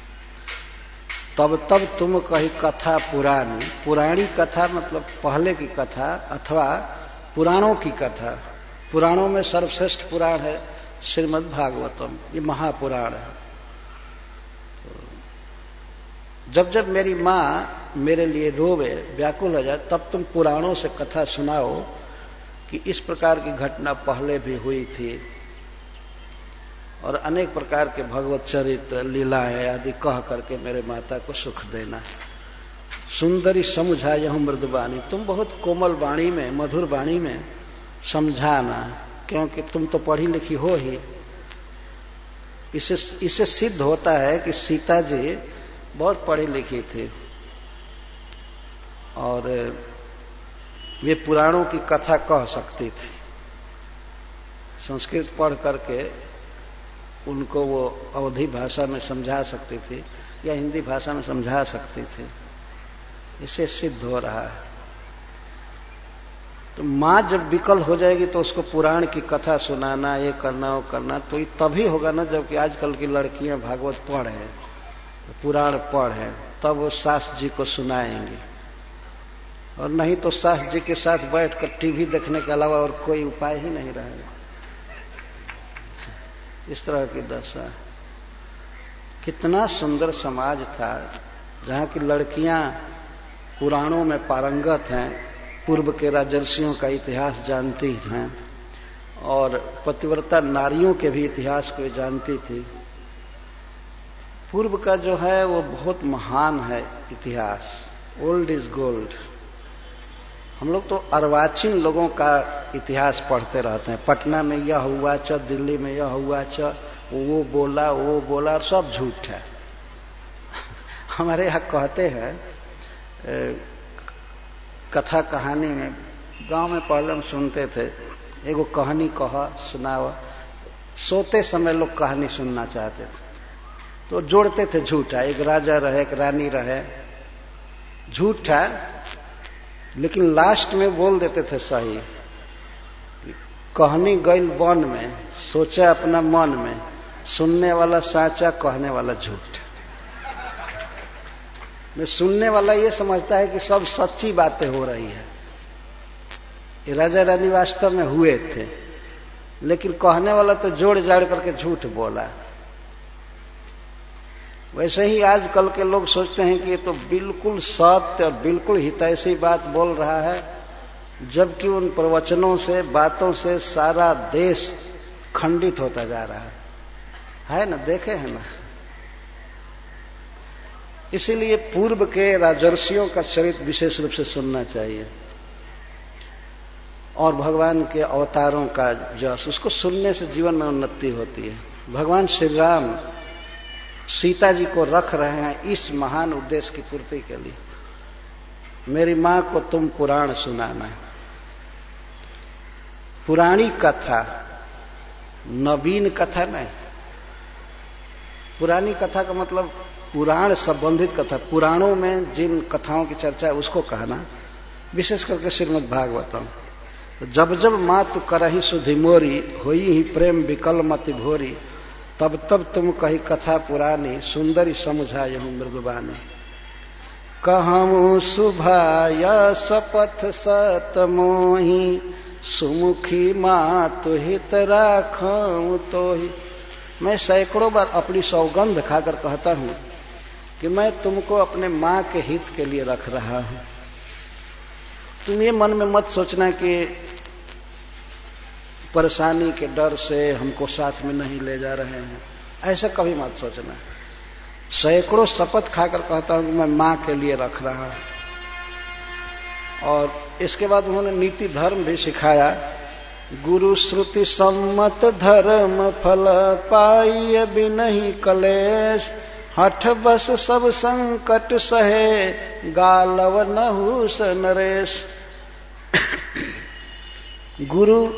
तब तब तुम कही कथा पुरानी, पुरानी कथा मतलब पहले की कथा अथवा पुराणों की कथा। पुराणों में सर्वश्रेष्ठ पुराण है श्रीमद् भागवतम, ये महापुराण है। जब जब मेरी मां मेरे लिए रोवे, व्याकुल हो जाए, तब तुम पुराणों से कथा सुनाओ कि इस प्रकार की घटना पहले भी हुई थी, और अनेक प्रकार के भगवत चरित्र लीलाएं आदि कह करके मेरे माता को सुख देना। सुंदरी समझायहु मृदुवाणी, तुम बहुत कोमल वाणी में, मधुर वाणी में समझाना, क्योंकि तुम तो पढ़ी लिखी हो ही। इससे सिद्ध होता है कि सीता जी बहुत पढ़ी लिखी थी और वे पुराणों की कथा कह सकती थी। संस्कृत पढ़ करके उनको वो अवधी भाषा में समझा सकती थी या हिंदी भाषा में समझा सकती थी। इससे सिद्ध हो रहा है। तो मां जब विकल हो जाएगी तो उसको पुराण की कथा सुनाना, ये करना वो करना, तो ये तभी होगा ना जबकि आजकल की लड़कियां भागवत पढ़े, पुराण पढ़े, तब वो सास जी को सुनाएंगी। और नहीं तो सास जी के साथ बैठकर टीवी देखने के अलावा और कोई उपाय ही नहीं रहेगा। इस तरह की दशा। कितना सुंदर समाज था जहां की लड़कियां पुराणों में पारंगत हैं, पूर्व के राजर्षियों का इतिहास जानती हैं और पतिव्रता नारियों के भी इतिहास को जानती थी। पूर्व का जो है वो बहुत महान है इतिहास, ओल्ड इज गोल्ड। हम लोग तो अर्वाचीन लोगों का इतिहास पढ़ते रहते हैं। पटना में यह हुआ च, दिल्ली में यह हुआ च, वो बोला और सब झूठ है। हमारे यहाँ कहते हैं कथा कहानी में, गांव में पहले हम सुनते थे, एगो कहानी कहा सुनावा, सोते समय लोग कहानी सुनना चाहते थे तो जोड़ते थे झूठा, एक राजा रहे, एक रानी रहे, झूठा, लेकिन लास्ट में बोल देते थे सही। कहानी गईल वन में, सोचा अपना मन में, सुनने वाला साचा, कहने वाला झूठ। में सुनने वाला ये समझता है कि सब सच्ची बातें हो रही है, ये राजा रानी वास्तव में हुए थे, लेकिन कहने वाला तो जोड़ जाड़ करके झूठ बोला। वैसे ही आजकल के लोग सोचते हैं कि ये तो बिल्कुल सत्य और बिल्कुल हितैषी बात बोल रहा है, जबकि उन प्रवचनों से, बातों से सारा देश खंडित होता जा रहा है ना, देखे हैं ना। इसीलिए पूर्व के राजर्षियों का चरित्र विशेष रूप से सुनना चाहिए और भगवान के अवतारों का जस, उसको सुनने से जीवन में उन्नति होती है। भगवान श्री राम सीता जी को रख रहे हैं इस महान उद्देश्य की पूर्ति के लिए। मेरी मां को तुम पुराण सुनाना। पुरानी कथा, नवीन कथा नहीं। पुरानी कथा का मतलब पुराण संबंधित कथा, पुराणों में जिन कथाओं की चर्चा है उसको कहना, विशेष करके श्रीमद् भागवतम। तो जब जब मां तू करही सुधि मोरी, होई ही प्रेम विकल मति भोरी, तब तब तुम कही कथा पुरानी, सुंदरी समझायहु मृदुवाणी। कहूं सुभाय सपथ सत मोही, सुमुखी मातु हित राखूं तोहि। मैं सैकड़ों बार अपनी सौगंध खाकर कहता हूं कि मैं तुमको अपने मां के हित के लिए रख रहा हूं। तुम ये मन में मत सोचना कि परेशानी के डर से हमको साथ में नहीं ले जा रहे हैं, ऐसा कभी मत सोचना। सैकड़ों शपथ खाकर कहता हूं कि मैं मां के लिए रख रहा हूं। और इसके बाद उन्होंने नीति धर्म भी सिखाया। गुरु श्रुति सम्मत धर्म फल पाइय बिनहि कलेश, हठ बस सब संकट सहे गालव नहुस नरेश। गुरु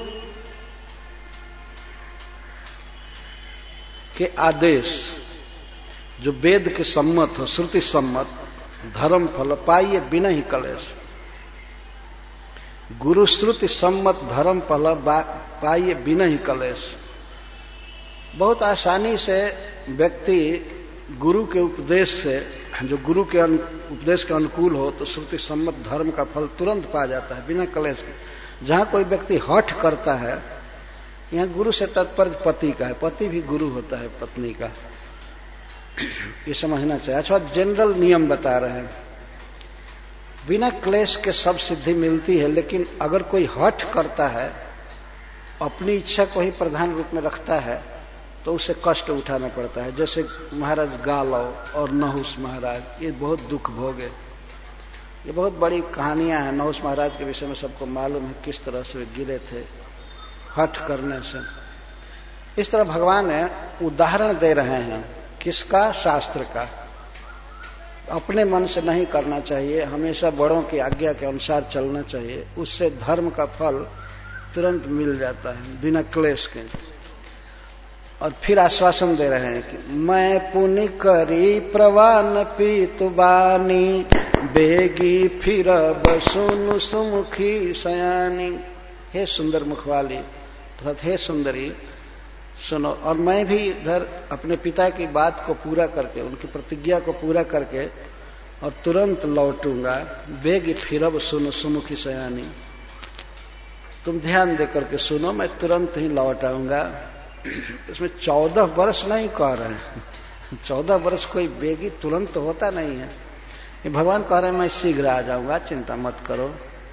के आदेश जो वेद के सम्मत हो, श्रुति सम्मत, धर्म फल पाइए बिना ही कलेश। गुरु श्रुति सम्मत धर्म पल पाइए बिना ही कलेश। बहुत आसानी से व्यक्ति गुरु के उपदेश से, जो गुरु के उपदेश के अनुकूल हो, तो श्रुति सम्मत धर्म का फल तुरंत पा जाता है बिना कलेश के। जहां कोई व्यक्ति हठ करता है, यहाँ गुरु से तात्पर्य पति का है, पति भी गुरु होता है पत्नी का, ये समझना चाहिए। अच्छा, जनरल नियम बता रहे हैं, बिना क्लेश के सब सिद्धि मिलती है, लेकिन अगर कोई हठ करता है, अपनी इच्छा को ही प्रधान रूप में रखता है, तो उसे कष्ट उठाना पड़ता है। जैसे महाराज गालव और नहुस महाराज, ये बहुत दुख भोगे। ये बहुत बड़ी कहानियां हैं। नहुस महाराज के विषय में सबको मालूम है किस तरह से वे गिरे थे हठ करने से। इस तरह भगवान उदाहरण दे रहे हैं, किसका? शास्त्र का। अपने मन से नहीं करना चाहिए, हमेशा बड़ों की आज्ञा के अनुसार चलना चाहिए, उससे धर्म का फल तुरंत मिल जाता है बिना क्लेश के। और फिर आश्वासन दे रहे हैं कि मैं पुण्य करी प्रवान पीतु बानी, बेगी फिर बसुन सुमुखी सयानी। हे सुंदर मुखवाली अर्थात हे सुंदरी सुनो, और मैं भी इधर अपने पिता की बात को पूरा करके, उनकी प्रतिज्ञा को पूरा करके और तुरंत लौटूंगा। बेगी फिरब सुनो सुमुखी सयानी, तुम ध्यान देकर के सुनो, मैं तुरंत ही लौट आऊंगा। इसमें 14 वर्ष नहीं कह रहे हैं, 14 वर्ष कोई बेगी तुरंत होता नहीं है। ये भगवान कह रहे हैं मैं शीघ्र आ जाऊंगा, चिंता मत करो।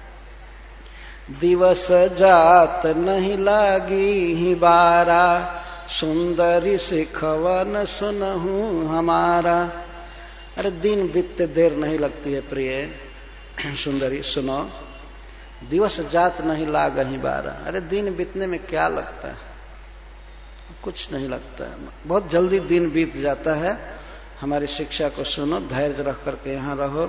दिवस जात नहीं लागी ही बारा, सुंदरी सिखवन सुनहूं हमारा। अरे दिन बीतते देर नहीं लगती है प्रिय सुंदरी, सुनो। दिवस जात नहीं लाग ही बारा, अरे दिन बीतने में क्या लगता है? कुछ नहीं लगता है, बहुत जल्दी दिन बीत जाता है। हमारी शिक्षा को सुनो, धैर्य रख करके यहां रहो,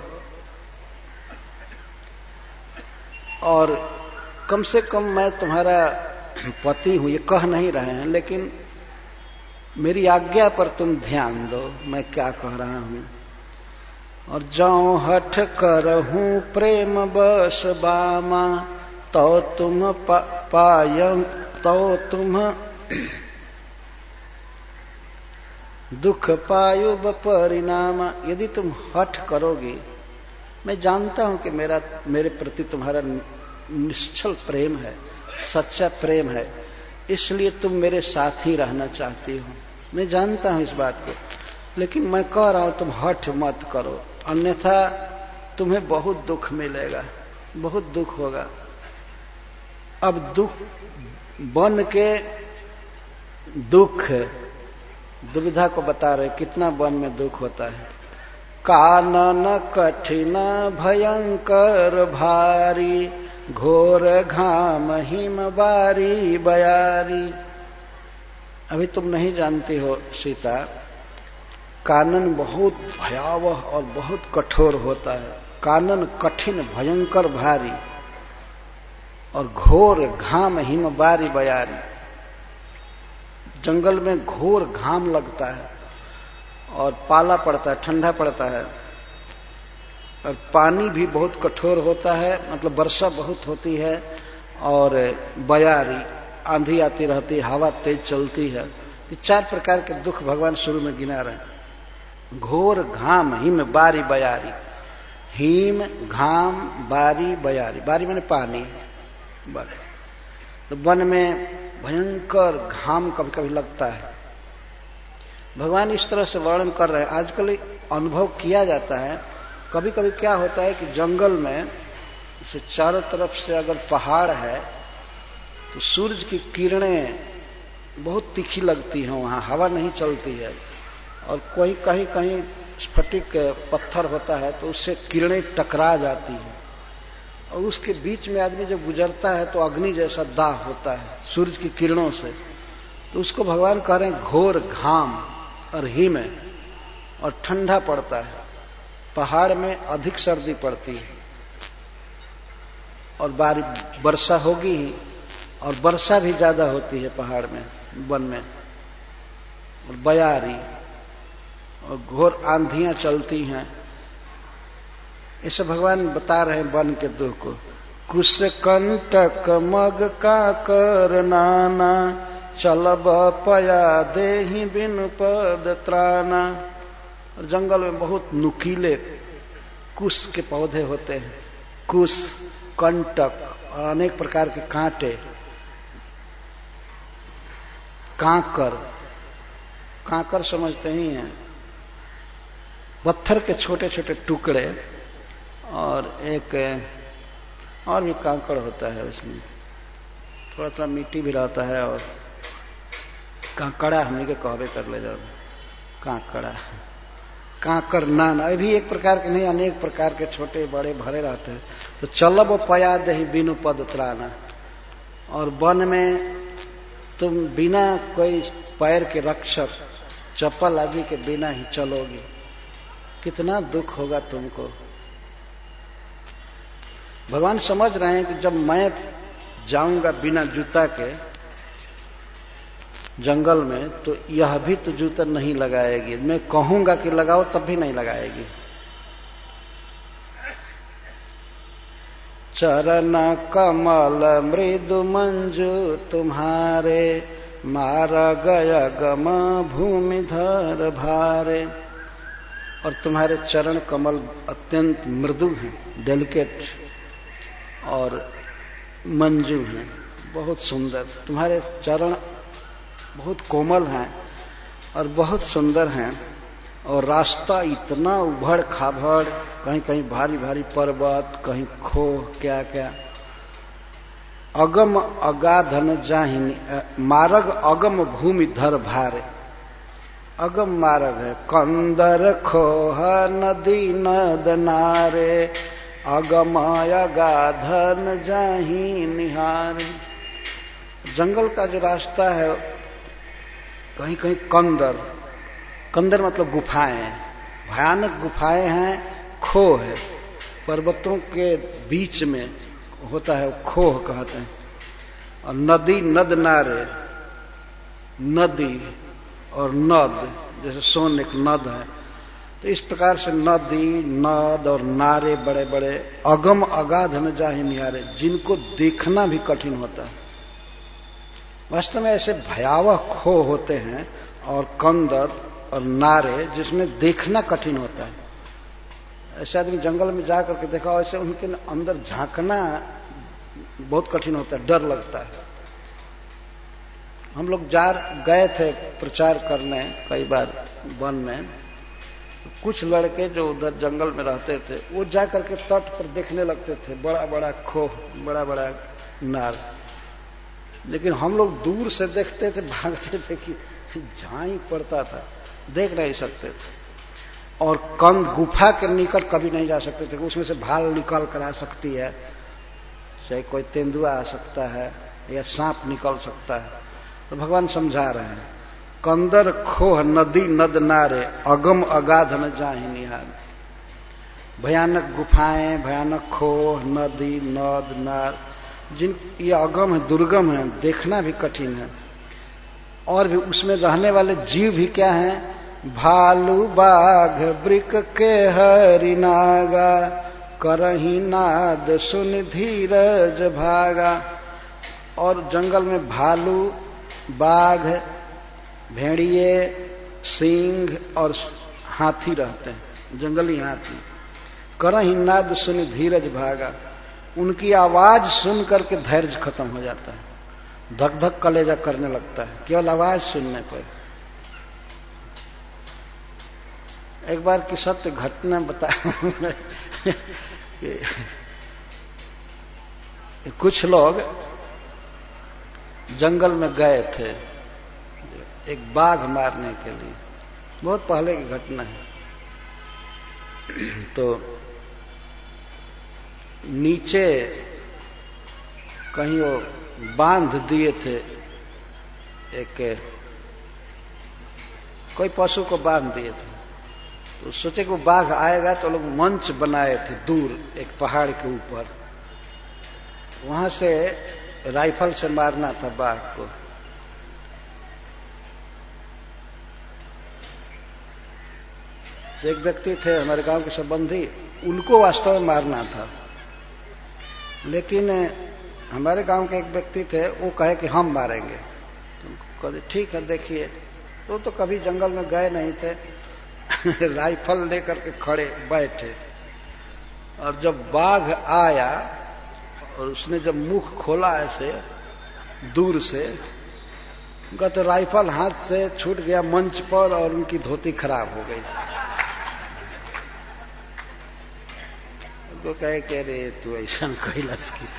और कम से कम मैं तुम्हारा पति हूं ये कह नहीं रहे हैं, लेकिन मेरी आज्ञा पर तुम ध्यान दो, मैं क्या कह रहा हूं। और जाऊं हठ करहूं प्रेम बस बामा, तो तुम पायं तो तुम दुख पायु परिणाम। यदि तुम हठ करोगे, मैं जानता हूं कि मेरे प्रति तुम्हारा निश्चल प्रेम है, सच्चा प्रेम है, इसलिए तुम मेरे साथ ही रहना चाहती हो, मैं जानता हूं इस बात को, लेकिन मैं कह रहा हूं तुम हठ मत करो, अन्यथा तुम्हें बहुत दुख मिलेगा, बहुत दुख होगा। अब दुख बन के दुख दुविधा को बता रहे, कितना वन में दुख होता है। कानन कठिन भयंकर भारी, घोर घाम हिम बारी बयारी। अभी तुम नहीं जानती हो सीता, कानन बहुत भयावह और बहुत कठोर होता है। कानन कठिन भयंकर भारी और घोर घाम हिम बारी बयारी। जंगल में घोर घाम लगता है और पाला पड़ता है, ठंडा पड़ता है, और पानी भी बहुत कठोर होता है, मतलब वर्षा बहुत होती है, और बयारी आंधी आती रहती है, हवा तेज चलती है। तो 4 प्रकार के दुख भगवान शुरू में गिना रहे हैं। घोर घाम हिम बारी बयारी, हिम घाम बारी बयारी, बारी माने पानी। तो वन में भयंकर घाम कभी कभी लगता है। भगवान इस तरह से वर्णन कर रहे हैं। आजकल अनुभव किया जाता है, कभी कभी क्या होता है कि जंगल में से चारों तरफ से अगर पहाड़ है तो सूरज की किरणें बहुत तीखी लगती हैं, वहां हवा नहीं चलती है, और कोई कहीं कहीं स्फटिक पत्थर होता है तो उससे किरणें टकरा जाती हैं, और उसके बीच में आदमी जब गुजरता है तो अग्नि जैसा दाह होता है सूरज की किरणों से। तो उसको भगवान कह रहे हैं घोर घाम और हिम है, और ठंडा पड़ता है। पहाड़ में अधिक सर्दी पड़ती है, और वर्षा होगी ही, और वर्षा भी ज्यादा होती है पहाड़ में, वन में, और बयारी और घोर आंधियां चलती हैं। इसे भगवान बता रहे हैं वन के दुख को। कुश कंटक मग काकर नाना, चलब पया देहि बिनु पद त्राना। और जंगल में बहुत नुकीले कुश के पौधे होते हैं, कुश, कंटक, अनेक प्रकार के कांटे, कांकर, कांकर समझते ही हैं, पत्थर के छोटे छोटे टुकड़े, और एक और भी कांकड़ होता है, उसमें थोड़ा थोड़ा मिट्टी भी रहता है, और कांकड़ा हमने के कहबे कर ले जाओ, कांकड़ा, कांकर नाना, ये भी एक प्रकार के नहीं, अनेक प्रकार के छोटे बड़े भरे रहते हैं। तो चलब पया दही बिनु पद त्राना, और वन में तुम बिना कोई पैर के रक्षक, चप्पल आदि के बिना ही चलोगी, कितना दुख होगा तुमको। भगवान समझ रहे हैं कि जब मैं जाऊंगा बिना जूता के जंगल में, तो यह भी तो जूता नहीं लगाएगी, मैं कहूंगा कि लगाओ तब भी नहीं लगाएगी। चरण कमल मृदु मंजू तुम्हारे, मार गया गम भूमि धर भारे। और तुम्हारे चरण कमल अत्यंत मृदु हैं, डेलिकेट और मंजू हैं, बहुत सुंदर। तुम्हारे चरण बहुत कोमल हैं और बहुत सुंदर हैं, और रास्ता इतना उभड़ खाभड़, कहीं कहीं भारी भारी पर्वत, कहीं खोह, क्या क्या। अगम अगाधन जाहिनी, मार्ग अगम भूमि धर भारे। अगम मार्ग है, कंदर खोह नदी नद नारे, अगम अगाधन जाहि निहारे। जंगल का जो रास्ता है, कहीं कहीं कंदर, कंदर मतलब गुफाएं, भयानक गुफाएं हैं, खोह है, पर्वतों के बीच में होता है, खोह कहते हैं। और नदी नद नारे, नदी और नद, जैसे सोन एक नद है, तो इस प्रकार से नदी, नद और नारे बड़े बड़े, अगम अगाध न जाहि निहारे, जिनको देखना भी कठिन होता है। वास्तव में ऐसे भयावह खो होते हैं और कंदर और नारे जिसमें देखना कठिन होता है। ऐसे आदमी जंगल में जाकर के देखा, ऐसे उनके अंदर झांकना बहुत कठिन होता है, डर लगता है। हम लोग गए थे प्रचार करने कई बार वन में, तो कुछ लड़के जो उधर जंगल में रहते थे, वो जाकर के तट पर देखने लगते थे, बड़ा बड़ा खोह, बड़ा बड़ा नार। लेकिन हम लोग दूर से देखते थे, भागते थे कि झाई पड़ता था, देख नहीं सकते थे। और कंद गुफा के निकट कभी नहीं जा सकते थे, उसमें से भाल निकल कर आ सकती है, चाहे कोई तेंदुआ आ सकता है या सांप निकल सकता है। तो भगवान समझा रहे हैं, कंदर खोह नदी नद नारे, अगम अगाध न जाहि निहार। भयानक गुफाएं, भयानक खोह, नदी, नद, नार, जिन ये अगम है, दुर्गम है, देखना भी कठिन है। और भी उसमें रहने वाले जीव भी क्या हैं? भालू, बाघ, वृक के हरि नागा, करही नाद सुन धीरज भागा। और जंगल में भालू, बाघ, भेड़िए, सिंह और हाथी रहते हैं, जंगली हाथी। करही नाद सुन धीरज भागा, उनकी आवाज सुन करके धैर्य खत्म हो जाता है, धक धक कलेजा करने लगता है केवल आवाज सुनने पर। एक बार की सत्य घटना बता कुछ लोग जंगल में गए थे एक बाघ मारने के लिए, बहुत पहले की घटना है। तो नीचे कहीं वो बांध दिए थे, एक कोई पशु को बांध दिए थे। तो सोचे कि वो बाघ आएगा, तो लोग मंच बनाए थे दूर एक पहाड़ के ऊपर, वहां से राइफल से मारना था बाघ को। एक व्यक्ति थे हमारे गांव के संबंधी, उनको वास्तव में मारना था, लेकिन हमारे गांव के एक व्यक्ति थे, वो कहे कि हम मारेंगे। तो कहते ठीक है देखिए। तो कभी जंगल में गए नहीं थे राइफल लेकर के खड़े बैठे, और जब बाघ आया और उसने जब मुख खोला ऐसे दूर से, कहते राइफल हाथ से छूट गया मंच पर और उनकी धोती खराब हो गई। उनको कहे कि अरे तू ऐसा कैलाश की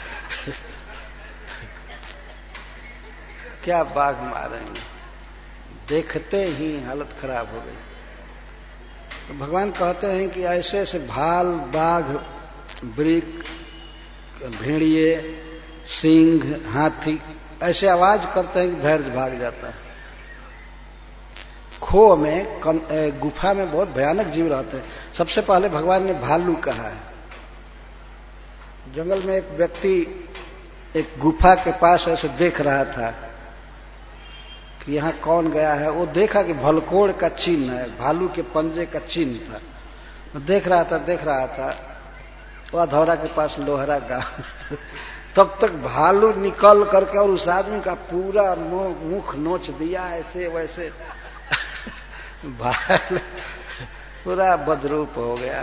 क्या बाघ मारेंगे, देखते ही हालत खराब हो गई। तो भगवान कहते हैं कि ऐसे ऐसे भाल, बाघ, वृक, भेड़िए, सिंह, हाथी ऐसे आवाज करते हैं कि धैर्य भाग जाता है। खो में, गुफा में बहुत भयानक जीव रहते हैं। सबसे पहले भगवान ने भालू कहा है। जंगल में एक व्यक्ति एक गुफा के पास ऐसे देख रहा था कि यहां कौन गया है। वो देखा कि भलकोड़ का चिन्ह है, भालू के पंजे का चिन्ह था। वो देख रहा था वह धौरा के पास लोहरा गांव तब तक भालू निकल करके और उस आदमी का पूरा मुख नोच दिया ऐसे वैसे भालू पूरा बदरूप हो गया।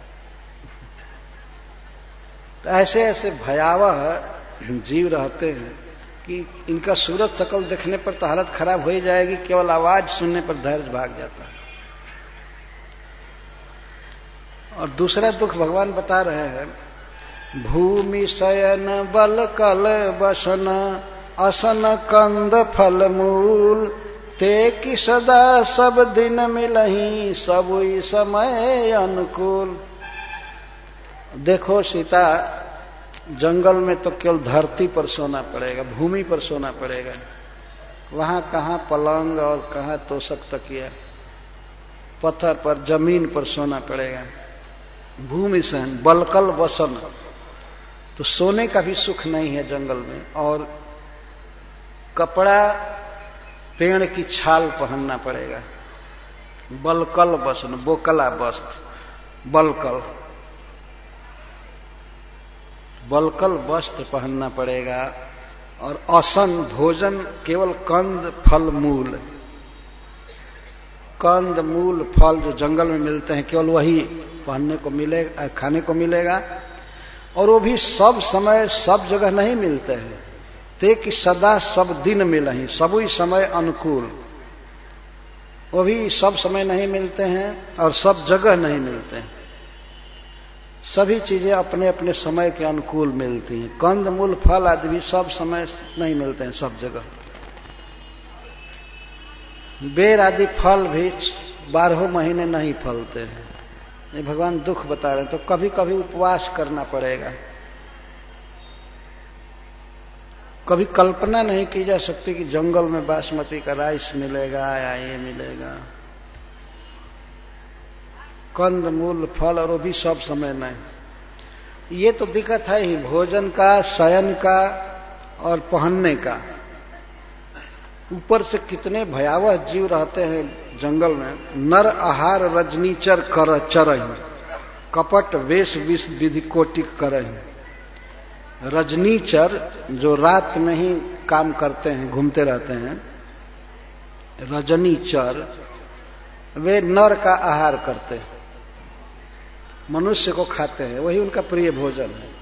तो ऐसे ऐसे भयावह जीव रहते हैं कि इनका सूरत शकल देखने पर तो हालत खराब हो ही जाएगी, केवल आवाज सुनने पर धैर्य भाग जाता है। और दूसरा दुख भगवान बता रहे हैं, भूमि शयन बल कल बसन असन कंद फल मूल ते कि सदा सब दिन मिलही सबुई समय अनुकूल। देखो सीता, जंगल में तो केवल धरती पर सोना पड़ेगा, भूमि पर सोना पड़ेगा। वहां कहां पलंग और कहां तोशक तकिया, पत्थर पर जमीन पर सोना पड़ेगा। भूमि सहन बलकल वसन, तो सोने का भी सुख नहीं है जंगल में। और कपड़ा पेड़ की छाल पहनना पड़ेगा। बलकल वसन, बोकला वस्त्र, बलकल वस्त्र पहनना पड़ेगा। और असन भोजन केवल कंद फल मूल, कंद मूल फल जो जंगल में मिलते हैं केवल वही पहनने को मिलेगा, खाने को मिलेगा। और वो भी सब समय सब जगह नहीं मिलते हैं। ते कि सदा सब दिन मिलही सबुई समय अनुकूल, वो भी सब समय नहीं मिलते हैं और सब जगह नहीं मिलते हैं। सभी चीजें अपने अपने समय के अनुकूल मिलती हैं। कंद मूल फल आदि भी सब समय नहीं मिलते हैं सब जगह। बेर आदि फल भी 12 महीने नहीं फलते हैं। ये भगवान दुख बता रहे हैं। तो कभी कभी उपवास करना पड़ेगा। कभी कल्पना नहीं की जा सकती कि जंगल में बासमती का राइस मिलेगा या ये मिलेगा। कंद मूल फल, और वो भी सब समय नहीं। ये तो दिक्कत है ही, भोजन का, शयन का और पहनने का। ऊपर से कितने भयावह जीव रहते हैं जंगल में। नर आहार रजनीचर कर चरही कपट वेश विष विधि कोटि करही। रजनीचर जो रात में ही काम करते हैं, घूमते रहते हैं, रजनीचर वे नर का आहार करते हैं, मनुष्य को खाते हैं, वही उनका प्रिय भोजन है।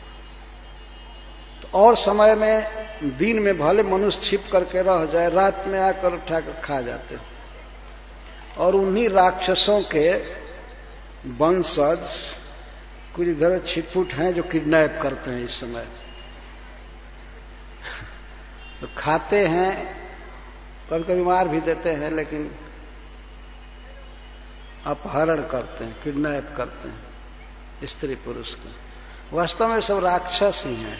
तो और समय में दिन में भले मनुष्य छिप करके रह जाए, रात में आकर उठाकर खा जाते हैं। और उन्हीं राक्षसों के वंशज कुछ इधर छिटपुट हैं जो किडनैप करते हैं इस समय। तो खाते हैं, कभी कभी मार भी देते हैं, लेकिन अपहरण करते हैं, किडनैप करते हैं स्त्री पुरुष को। वास्तव में सब राक्षस ही हैं,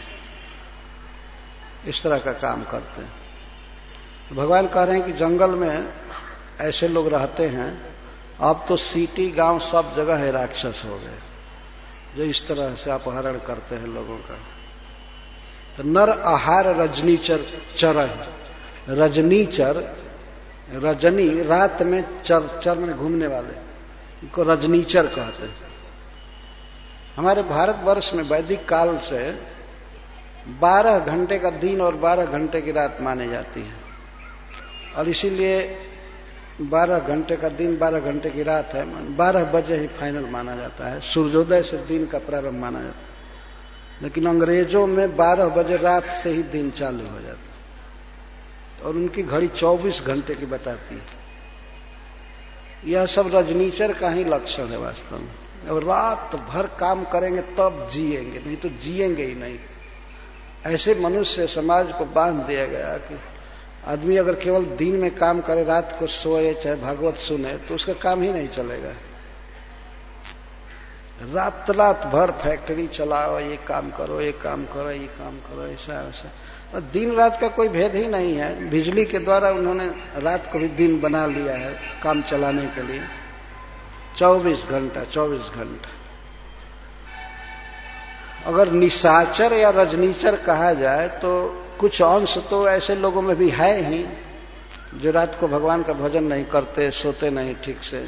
इस तरह का काम करते हैं। भगवान कह रहे हैं कि जंगल में ऐसे लोग रहते हैं। अब तो सिटी गांव सब जगह है राक्षस हो गए जो इस तरह से अपहरण करते हैं लोगों का। तो नर आहार रजनीचर चरह, रजनीचर, रजनी रात में चर में घूमने वाले, इनको रजनीचर कहते हैं। हमारे भारतवर्ष में वैदिक काल से 12 घंटे का दिन और 12 घंटे की रात मानी जाती है, और इसीलिए 12 घंटे का दिन 12 घंटे की रात है, 12 बजे ही फाइनल माना जाता है, सूर्योदय से दिन का प्रारंभ माना जाता है। लेकिन अंग्रेजों में 12 बजे रात से ही दिन चालू हो जाता है, और उनकी घड़ी 24 घंटे की बताती है। यह सब रजनीचर का ही लक्षण है वास्तव में। और रात भर काम करेंगे तब जिएंगे, नहीं तो जिएंगे ही नहीं। ऐसे मनुष्य समाज को बांध दिया गया कि आदमी अगर केवल दिन में काम करे, रात को सोए चाहे भागवत सुने, तो उसका काम ही नहीं चलेगा। रात भर फैक्ट्री चलाओ, ये काम करो, ये काम करो, ये काम करो, ऐसा ऐसा। और दिन रात का कोई भेद ही नहीं है। बिजली के द्वारा उन्होंने रात को भी दिन बना लिया है काम चलाने के लिए। 24 घंटा। अगर निशाचर या रजनीचर कहा जाए तो कुछ अंश तो ऐसे लोगों में भी है ही जो रात को भगवान का भजन नहीं करते, सोते नहीं ठीक से,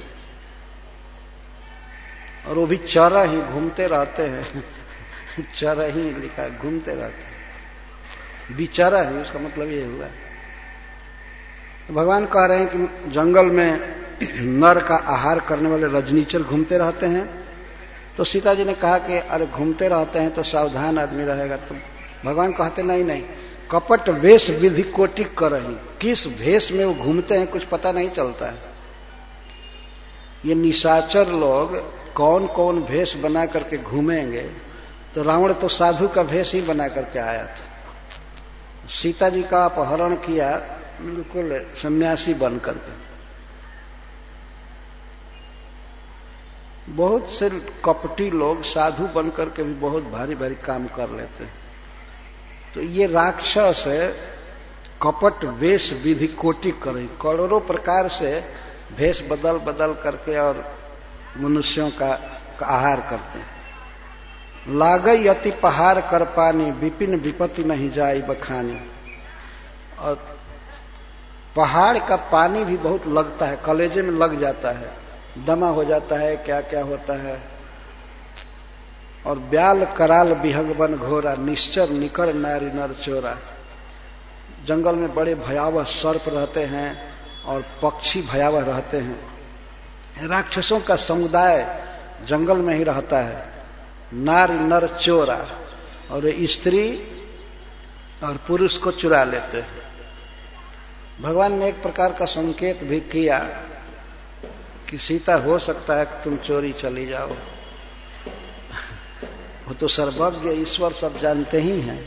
और वो भी चरा ही घूमते रहते हैं। चरा ही लिखा है, घूमते रहते हैं, बिचारा ही, उसका मतलब ये हुआ। तो भगवान कह रहे हैं कि जंगल में नर का आहार करने वाले रजनीचर घूमते रहते हैं। तो सीता जी ने कहा कि अरे घूमते रहते हैं तो सावधान आदमी रहेगा। तो भगवान कहते नहीं, कपट वेश विधि कोटि करही। किस भेष में वो घूमते हैं कुछ पता नहीं चलता है। ये निशाचर लोग कौन कौन भेष बना करके घूमेंगे। तो रावण तो साधु का भेष ही बना करके आया था। सीता जी का अपहरण किया बिल्कुल सन्यासी बन करके। बहुत से कपटी लोग साधु बन करके भी बहुत भारी भारी काम कर लेते हैं। तो ये राक्षस है, कपट वेश विधि कोटि करे, करोड़ों प्रकार से भेष बदल बदल करके और मनुष्यों का आहार करते हैं। लागई अति पहाड़ कर पानी, विपिन विपत्ति नहीं जाई बखानी। और पहाड़ का पानी भी बहुत लगता है, कलेजे में लग जाता है, दमा हो जाता है, क्या क्या होता है। और ब्याल कराल बिहगबन घोरा, निश्चर निकर नारी नर चोरा। जंगल में बड़े भयावह सर्प रहते हैं और पक्षी भयावह रहते हैं। राक्षसों का समुदाय जंगल में ही रहता है। नारी नर चोरा, और स्त्री और पुरुष को चुरा लेते हैं। भगवान ने एक प्रकार का संकेत भी किया कि सीता हो सकता है कि तुम चोरी चली जाओ। वो तो सर्वज्ञ ईश्वर सब जानते ही हैं।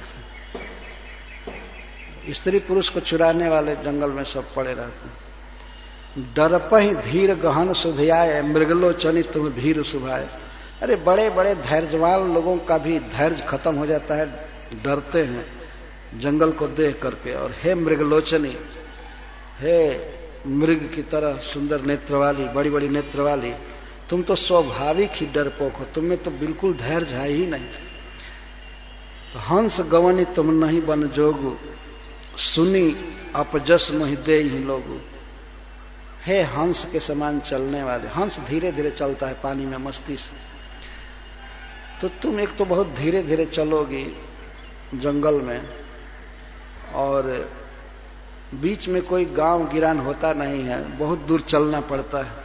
स्त्री पुरुष को चुराने वाले जंगल में सब पड़े रहते हैं। डरपहि धीर गहन सुधियाए, मृगलोचनी तुम भीर सुभाए। अरे बड़े बड़े धैर्यवान लोगों का भी धैर्य खत्म हो जाता है, डरते हैं जंगल को देख करके। और हे मृगलोचनी, हे मृग की तरह सुंदर नेत्र वाली, बड़ी बड़ी नेत्र वाली, तुम तो स्वाभाविक ही डरपोक हो, तुम में तो बिल्कुल धैर्य है ही नहीं। तो हंस गवनी तुम नहीं बन जोगु, सुनी अपजस मोहि दे ही लोगु। हे हंस के समान चलने वाले, हंस धीरे धीरे चलता है पानी में मस्ती से, तो तुम एक तो बहुत धीरे धीरे चलोगी जंगल में, और बीच में कोई गांव गिरान होता नहीं है, बहुत दूर चलना पड़ता है।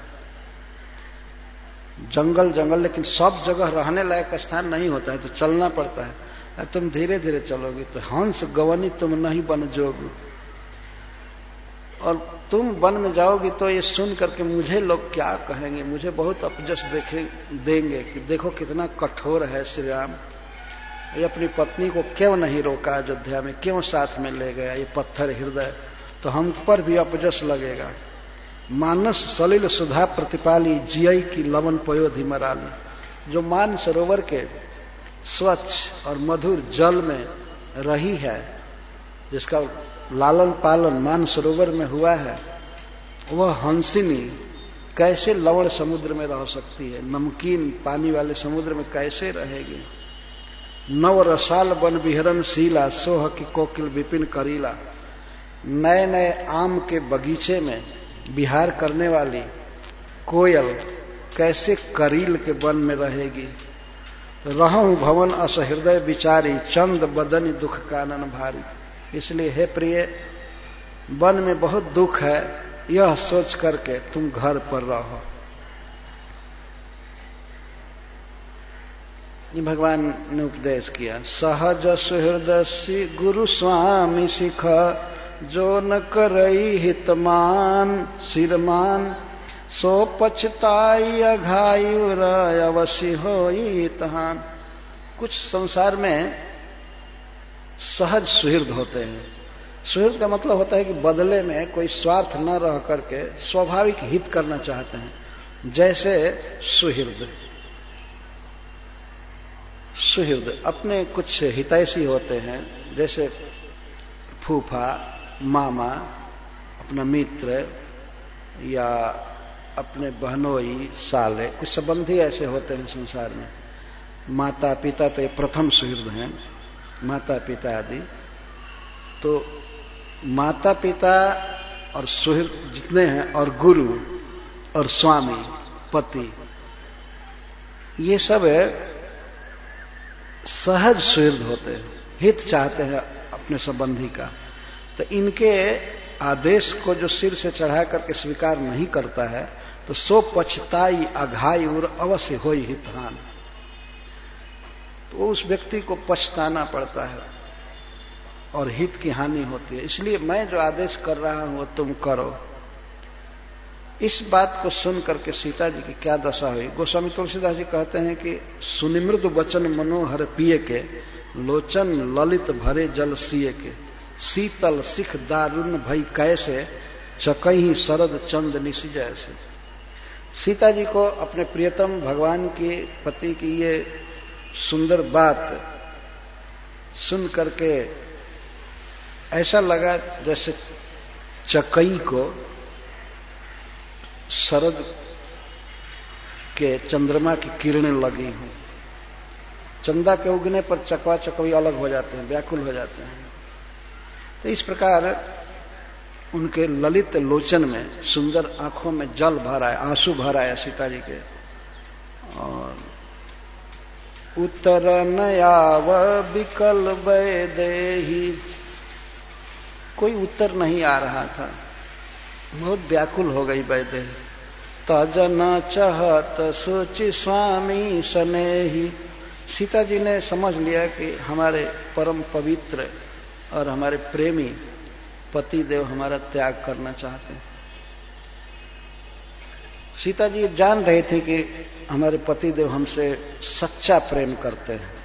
जंगल जंगल, लेकिन सब जगह रहने लायक स्थान नहीं होता है, तो चलना पड़ता है। तुम धीरे धीरे चलोगी तो हंस गवनी तुम नहीं बन जोग। और तुम वन में जाओगी तो ये सुन करके मुझे लोग क्या कहेंगे, मुझे बहुत अपजस देंगे कि देखो कितना कठोर है श्री राम, ये अपनी पत्नी को क्यों नहीं रोका अयोध्या में, क्यों साथ में ले गया, ये पत्थर हृदय, तो हम पर भी अपजस लगेगा। मानस सलिल सुधा प्रतिपाली, जियई की लवन पयोधि मराली। जो मान सरोवर के स्वच्छ और मधुर जल में रही है, जिसका लालन पालन मान सरोवर में हुआ है, वह हंसिनी कैसे लवण समुद्र में रह सकती है, नमकीन पानी वाले समुद्र में कैसे रहेगी। नव रसाल बन बिहरन शीला, सोह की कोकिल विपिन करीला। नए नए आम के बगीचे में विहार करने वाली कोयल कैसे करील के वन में रहेगी। रहूं भवन अस हृदय विचारी, चंद बदन दुख कानन भारी। इसलिए हे प्रिय, वन में बहुत दुख है, यह सोच करके तुम घर पर रहो। ये भगवान ने उपदेश किया। सहज सुहृदसी गुरु स्वामी सिख, जो न करई हितमान सिरमान, सो पछताई अघायुर अवश्य होई तहान। कुछ संसार में सहज सुहृद होते हैं। सुहृद का मतलब होता है कि बदले में कोई स्वार्थ न रह करके स्वाभाविक हित करना चाहते हैं। जैसे सुहृद अपने कुछ हितैषी होते हैं, जैसे फूफा, मामा, अपना मित्र या अपने बहनोई, साले, कुछ संबंधी ऐसे होते हैं संसार में। माता पिता तो ये प्रथम सुहृद हैं, माता पिता आदि। तो माता पिता और सुहृद जितने हैं, और गुरु और स्वामी, पति, ये सब सहज सुहृद होते हैं, हित चाहते हैं अपने संबंधी का। तो इनके आदेश को जो सिर से चढ़ा करके स्वीकार नहीं करता है, तो सो पछताई अघायुर अवश्य होई हितहान। तो उस व्यक्ति को पछताना पड़ता है और हित की हानि होती है। इसलिए मैं जो आदेश कर रहा हूं वो तुम करो। इस बात को सुन करके सीता जी की क्या दशा हुई। गोस्वामी तुलसीदास जी कहते हैं कि सुनिमृदु वचन मनोहर पिए के, लोचन ललित भरे जल सिए के, शीतल सिख दारुण भई कैसे, चकही शरद चंद निशि जैसे। सीता जी को अपने प्रियतम भगवान की पति की ये सुंदर बात सुन करके ऐसा लगा जैसे चकई को शरद के चंद्रमा की किरणें लगी हों। चंदा के उगने पर चकवा चकवी अलग हो जाते हैं, व्याकुल हो जाते हैं। तो इस प्रकार उनके ललित लोचन में, सुंदर आंखों में जल भर आया, आंसू भर आया सीता जी के। और उत्तर नयाव विकल वैदेही, कोई उत्तर नहीं आ रहा था, बहुत व्याकुल हो गई वैदेही। तजन चहत सोचि स्वामी स्नेही, सीता जी ने समझ लिया कि हमारे परम पवित्र और हमारे प्रेमी पति देव हमारा त्याग करना चाहते हैं। सीता जी जान रही थी कि हमारे पति देव हमसे सच्चा प्रेम करते हैं,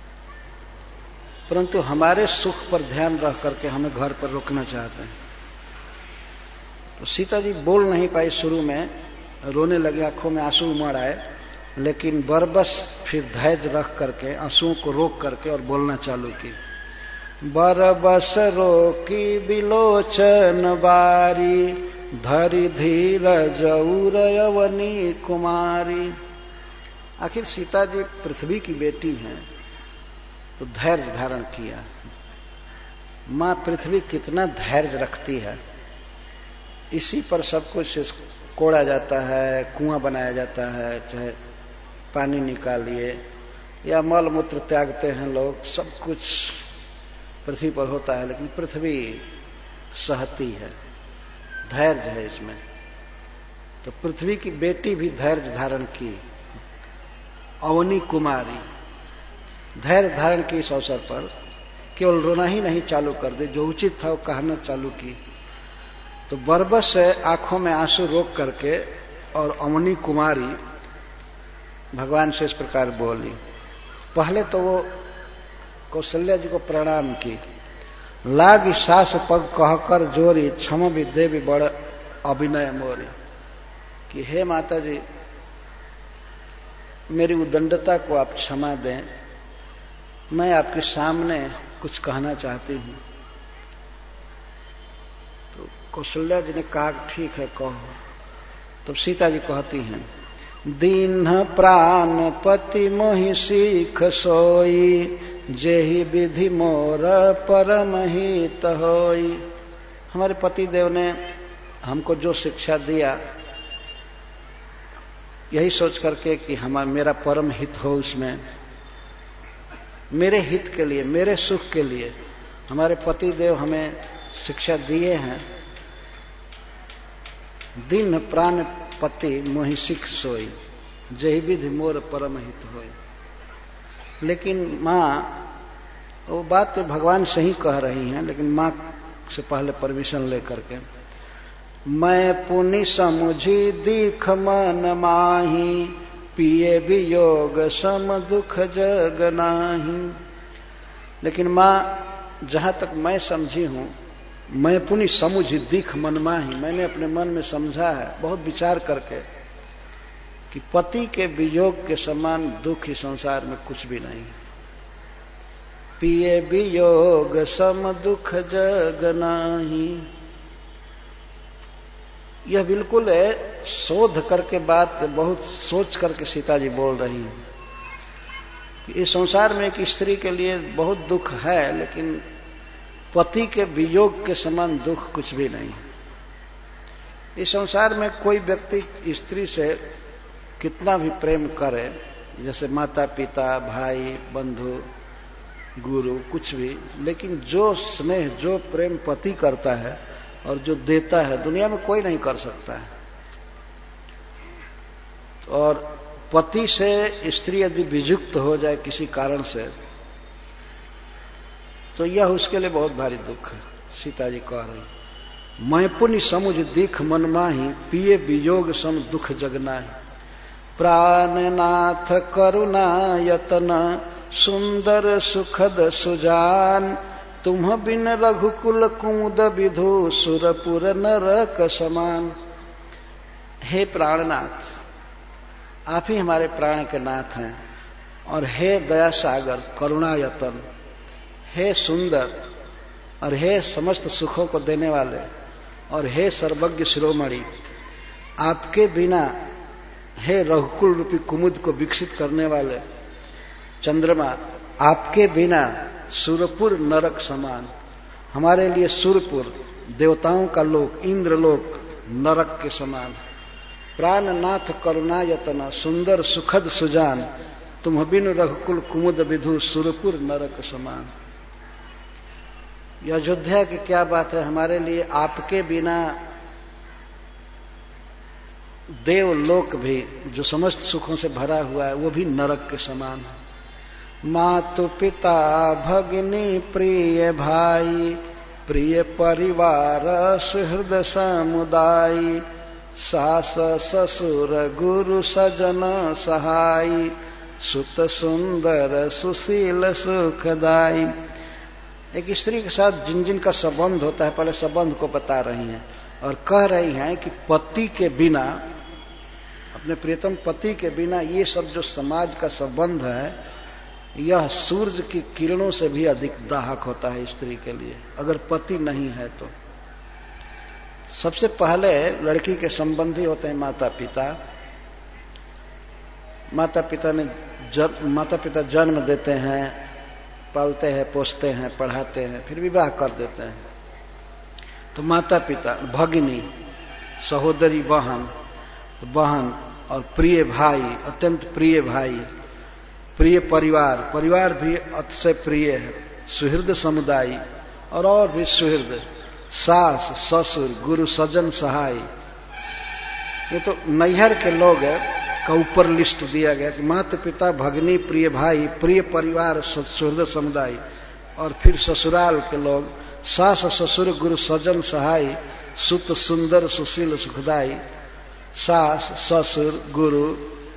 परंतु हमारे सुख पर ध्यान रख करके हमें घर पर रोकना चाहते हैं। तो सीता जी बोल नहीं पाई, शुरू में रोने लगी, आंखों में आंसू उमड़ आए, लेकिन बरबस फिर धैर्य रख करके आंसुओं को रोक करके और बोलना चालू की। बरबस रोकी बिलोचन बारी, धरि धीरज उरयवनी कुमारी। आखिर सीता जी पृथ्वी की बेटी हैं, तो धैर्य धारण किया। मां पृथ्वी कितना धैर्य रखती है, इसी पर सब कुछ कोड़ा जाता है, कुआं बनाया जाता है, चाहे पानी निकालिए या मल मूत्र त्यागते हैं लोग, सब कुछ पृथ्वी पर होता है, लेकिन पृथ्वी सहती है, धैर्य है इसमें। तो पृथ्वी की बेटी भी धैर्य धारण की, अवनी कुमारी धैर्य धारण की। इस अवसर पर केवल रोना ही नहीं चालू कर दे, जो उचित था वो कहना चालू की। तो बरबस से आंखों में आंसू रोक करके और अवनी कुमारी भगवान से इस प्रकार बोली। पहले तो वो कौशल्या जी को प्रणाम की। लागी सास पग कहकर जोरी, क्षम भी देवी बड़ अभिनय मोरी, कि हे माता जी, मेरी उदंडता को आप क्षमा दें, मैं आपके सामने कुछ कहना चाहती हूं। तो कौशल्या जी ने कहा ठीक है कहो। तो सीता जी कहती हैं, दीन प्राण पति मोहि सीख सोई, जेहि विधि मोर परम हित होई। हमारे पति देव ने हमको जो शिक्षा दिया, यही सोच करके कि मेरा परम हित हो उसमें, मेरे हित के लिए, मेरे सुख के लिए हमारे पति देव हमें शिक्षा दिए हैं। दिन प्राण पति मोहि सिख सोई, जही विधि मोर परम हित होई। लेकिन माँ, वो बात तो भगवान सही कह रही हैं, लेकिन माँ से पहले परमिशन लेकर के, मैं पुनि समुझी दीख मन माही, पिए वियोग सम दुख जग नाही। लेकिन माँ, जहां तक मैं समझी हूं, मैं पुनि समुझी दीख मन माही, मैंने अपने मन में समझा है बहुत विचार करके कि पति के वियोग के समान दुख इस संसार में कुछ भी नहीं। पिए वियोग सम दुख जग नाही। यह बिल्कुल शोध करके बात, बहुत सोच करके सीता जी बोल रही हैं कि इस संसार में एक स्त्री के लिए बहुत दुख है, लेकिन पति के वियोग के समान दुख कुछ भी नहीं। इस संसार में कोई व्यक्ति स्त्री से कितना भी प्रेम करे, जैसे माता पिता, भाई, बंधु, गुरु, कुछ भी, लेकिन जो स्नेह, जो प्रेम पति करता है और जो देता है, दुनिया में कोई नहीं कर सकता है। और पति से स्त्री यदि वियुक्त हो जाए किसी कारण से, तो यह उसके लिए बहुत भारी दुख है। सीता जी कह रही, मैं पुनि समुझ दीख मन माही, पिए वियोग सम दुख जगनाही। प्राणनाथ करुणा यतन, सुंदर सुखद सुजान, तुम बिन रघुकुल कुमुद विधु, सुरपुर नरक समान। हे प्राणनाथ, आप ही हमारे प्राण के नाथ हैं, और हे दया सागर, करुणा यतन, हे सुंदर, और हे समस्त सुखों को देने वाले, और हे सर्वज्ञ शिरोमणि, आपके बिना, हे रघुकुल रूपी कुमुद को विकसित करने वाले चंद्रमा, आपके बिना सुरपुर नरक समान। हमारे लिए सुरपुर देवताओं का लोक, इंद्रलोक नरक के समान। प्राणनाथ करुणा यतन, सुंदर सुखद सुजान, तुम बिन रघुकुल कुमुद विधु, सुरपुर नरक समान। यह अयोध्या की क्या बात है, हमारे लिए आपके बिना देवलोक भी, जो समस्त सुखों से भरा हुआ है, वो भी नरक के समान है। मातु पिता भगिनी प्रिय भाई, प्रिय परिवार सुहृद समुदाय, सास ससुर गुरु सजन सहाय, सुत सुंदर सुशील सुखदाई। एक स्त्री के साथ जिन जिन का संबंध होता है, पहले संबंध को बता रही हैं और कह रही हैं कि पति के बिना, अपने प्रियतम पति के बिना ये सब जो समाज का संबंध है, यह सूरज की किरणों से भी अधिक दाहक होता है स्त्री के लिए, अगर पति नहीं है तो। सबसे पहले लड़की के संबंधी होते हैं माता पिता। माता पिता जन्म देते हैं, पालते हैं, पोसते हैं, पढ़ाते हैं, फिर विवाह कर देते हैं। तो माता पिता, भगिनी सहोदरी, बहन, तो बहन, और प्रिय भाई, अत्यंत प्रिय भाई, प्रिय परिवार, परिवार भी अतिशय प्रिय है, सुहृद समुदाय, और भी सुहृद, सास ससुर गुरु सजन सहाय। ये तो नैहर के लोग का ऊपर लिस्ट दिया गया कि माता पिता, भगिनी, प्रिय भाई, प्रिय परिवार, सुहृद समुदाय, और फिर ससुराल के लोग, सास ससुर गुरु सजन सहाय, सुत सुंदर सुशील सुखदाई। सास ससुर गुरु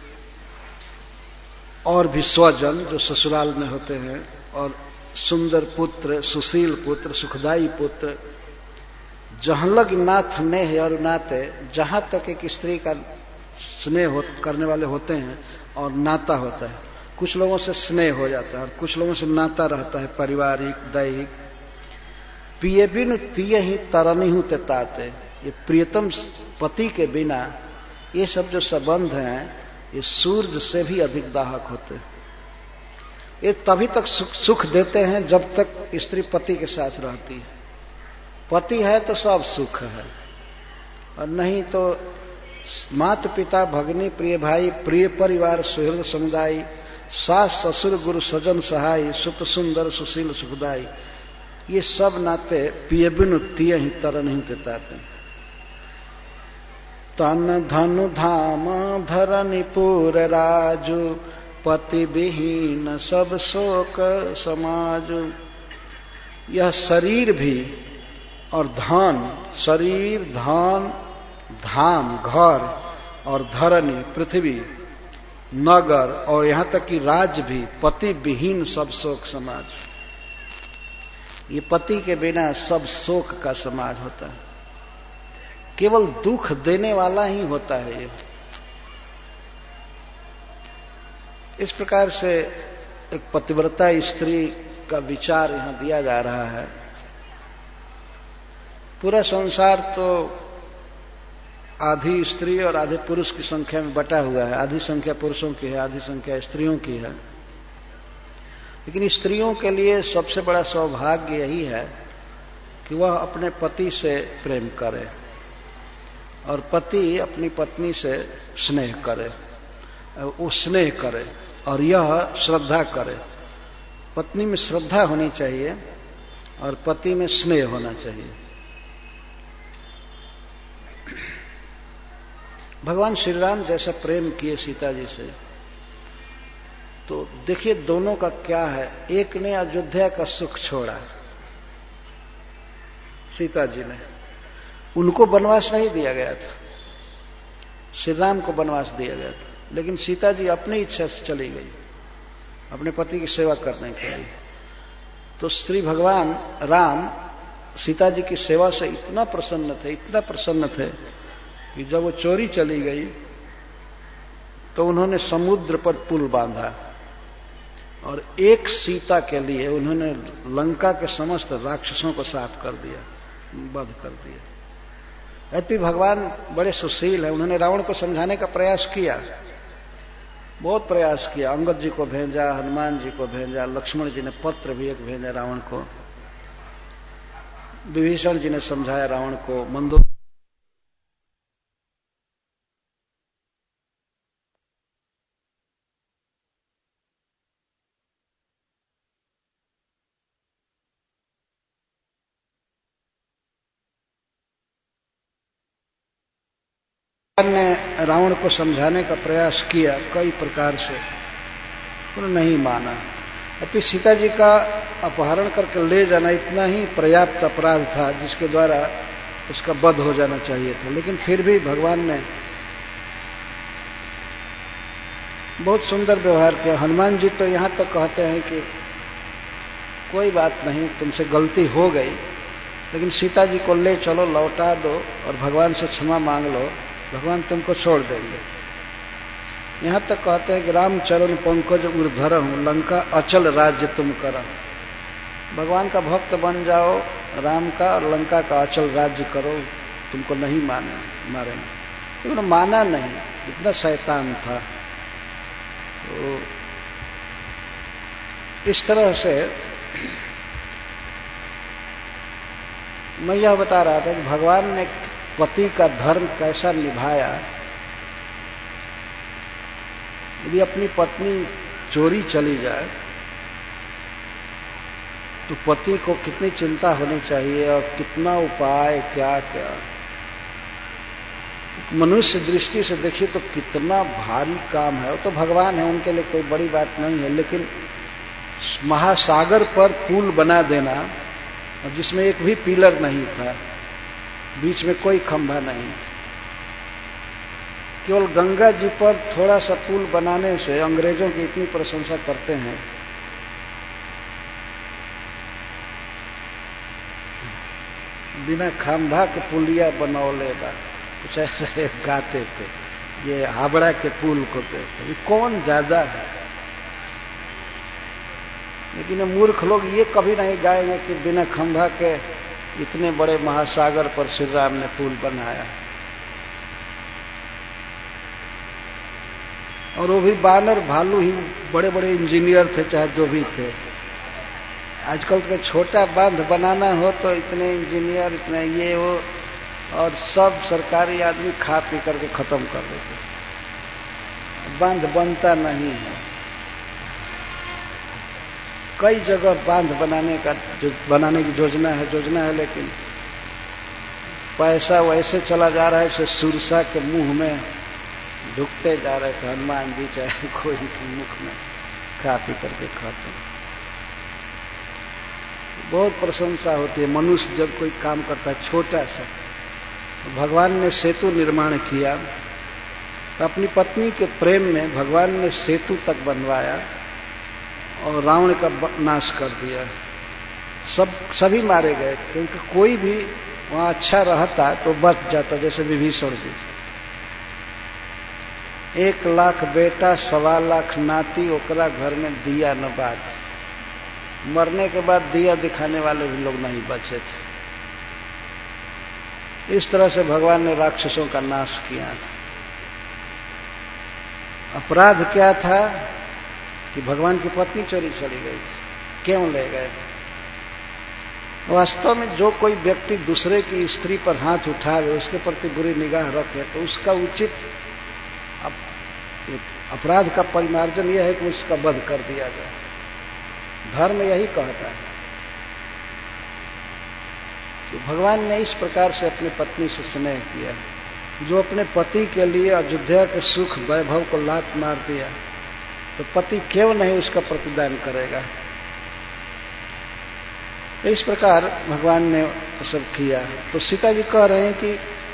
और भी स्वजन जो ससुराल में होते हैं, और सुंदर पुत्र, सुशील पुत्र, सुखदाई पुत्र। जहां लग नाथ नेह और नाते, जहां तक एक स्त्री का स्नेह करने वाले होते हैं और नाता होता है। कुछ लोगों से स्नेह हो जाता है और कुछ लोगों से नाता रहता है, पारिवारिक, दैहिक। पिए बिनु तिये ही तरनी हूं ते ताते। ये प्रियतम पति के बिना ये सब जो संबंध हैं, ये सूरज से भी अधिक दाहक होते हैं। ये तभी तक सुख देते हैं जब तक स्त्री पति के साथ रहती है। पति है तो सब सुख है, और नहीं तो माता पिता, भगिनी, प्रिय भाई, प्रिय परिवार, सुहृद समुदाय, सास ससुर गुरु सजन सहाय, सुत सुंदर सुशील सुखदाई, ये सब नाते पिए बिनु तिये ही तरन ही तेताते। तन धनु धाम धरनीपुर राजू, पति विहीन सब शोक समाजू। यह शरीर भी और धन, शरीर धन धाम घर और धरनी पृथ्वी नगर और यहां तक कि राज भी पति विहीन सब शोक समाज। ये पति के बिना सब शोक का समाज होता है, केवल दुख देने वाला ही होता है ये। इस प्रकार से एक पतिव्रता स्त्री का विचार यहां दिया जा रहा है। पूरा संसार तो आधी स्त्री और आधे पुरुष की संख्या में बटा हुआ है। आधी संख्या पुरुषों की है, आधी संख्या स्त्रियों की है। लेकिन स्त्रियों के लिए सबसे बड़ा सौभाग्य यही है कि वह अपने पति से प्रेम करे और पति अपनी पत्नी से स्नेह करे, वो स्नेह करे और यह श्रद्धा करे। पत्नी में श्रद्धा होनी चाहिए और पति में स्नेह होना चाहिए। भगवान श्री राम जैसा प्रेम किए सीता जी से, तो देखिए दोनों का क्या है। एक ने अयोध्या का सुख छोड़ा, सीता जी ने, उनको वनवास नहीं दिया गया था, श्री राम को वनवास दिया गया था। लेकिन सीता जी अपनी इच्छा से चली गई अपने पति की सेवा करने के लिए। तो श्री भगवान राम सीता जी की सेवा से इतना प्रसन्न थे, इतना प्रसन्न थे कि जब वो चोरी चली गई तो उन्होंने समुद्र पर पुल बांधा और एक सीता के लिए उन्होंने लंका के समस्त राक्षसों को साफ कर दिया, वध कर दिया। यद्यपि भगवान बड़े सुशील हैं, उन्होंने रावण को समझाने का प्रयास किया, बहुत प्रयास किया। अंगद जी को भेजा, हनुमान जी को भेजा, लक्ष्मण जी ने पत्र भी एक भेजा रावण को, विभीषण जी ने समझाया रावण को, मंदो ने रावण को समझाने का प्रयास किया कई प्रकार से, उन्होंने नहीं माना। अभी सीता जी का अपहरण करके ले जाना इतना ही पर्याप्त अपराध था जिसके द्वारा उसका वध हो जाना चाहिए था। लेकिन फिर भी भगवान ने बहुत सुंदर व्यवहार किया। हनुमान जी तो यहां तक कहते हैं कि कोई बात नहीं, तुमसे गलती हो गई, लेकिन सीता जी को ले चलो, लौटा दो और भगवान से क्षमा मांग लो, भगवान तुमको छोड़ देंगे। यहां तक कहते हैं कि राम चरण पंकज उर्धर हूं, लंका अचल राज्य तुम करो। भगवान का भक्त बन जाओ, राम का और लंका का अचल राज्य करो, तुमको नहीं मारेंगे। लेकिन माना नहीं, इतना शैतान था। तो इस तरह से मैं यह बता रहा था कि भगवान ने पति का धर्म कैसा निभाया। यदि अपनी पत्नी चोरी चली जाए तो पति को कितनी चिंता होनी चाहिए और कितना उपाय, क्या क्या। मनुष्य दृष्टि से देखिए तो कितना भारी काम है। वो तो भगवान है, उनके लिए कोई बड़ी बात नहीं है। लेकिन महासागर पर पुल बना देना, और जिसमें एक भी पिलर नहीं था, बीच में कोई खंभा नहीं, केवल गंगा जी पर थोड़ा सा पुल बनाने से अंग्रेजों की इतनी प्रशंसा करते हैं। बिना खंभा के पुलिया बनौले बा, कुछ ऐसे गाते थे। ये हावड़ा के पुल को देखो, कौन ज्यादा है। लेकिन मूर्ख लोग ये कभी नहीं गाएंगे कि बिना खंभा के इतने बड़े महासागर पर श्री राम ने पुल बनाया। और वो भी बानर भालू ही बड़े बड़े इंजीनियर थे, चाहे जो भी थे। आजकल के छोटा बांध बनाना हो तो इतने इंजीनियर, इतने ये वो, और सब सरकारी आदमी खा पी करके खत्म कर देते। बांध बनता नहीं है। कई जगह बांध बनाने की योजना है, लेकिन पैसा वैसे चला जा रहा है जैसे सुरसा के मुंह में ढुकते जा रहे थे हनुमान जी, चाहे कोई के मुख में खा पी करके खाते हैं। बहुत प्रशंसा होती है मनुष्य जब कोई काम करता है छोटा सा। भगवान ने सेतु निर्माण किया तो अपनी पत्नी के प्रेम में भगवान ने सेतु तक बनवाया और रावण का नाश कर दिया। सभी मारे गए, क्योंकि कोई भी वहां अच्छा रहता तो बच जाता, जैसे विभीषण जी। 1 लाख बेटा 1.25 लाख नाती, ओकरा घर में दिया न बात। मरने के बाद दिया दिखाने वाले भी लोग नहीं बचे थे। इस तरह से भगवान ने राक्षसों का नाश किया था। अपराध क्या था कि भगवान की पत्नी चोरी चली गई थी। क्यों ले गए? वास्तव में जो कोई व्यक्ति दूसरे की स्त्री पर हाथ उठावे, उसके प्रति बुरी निगाह रखे, तो उसका उचित अपराध का परिमार्जन यह है कि उसका वध कर दिया जाए। धर्म यही कहता है। तो भगवान ने इस प्रकार से अपनी पत्नी से स्नेह किया। जो अपने पति के लिए अयोध्या के सुख वैभव को लात मार दिया, तो पति क्यों नहीं उसका प्रतिदान करेगा? इस प्रकार भगवान ने सब किया। तो सीता जी कह रहे हैं कि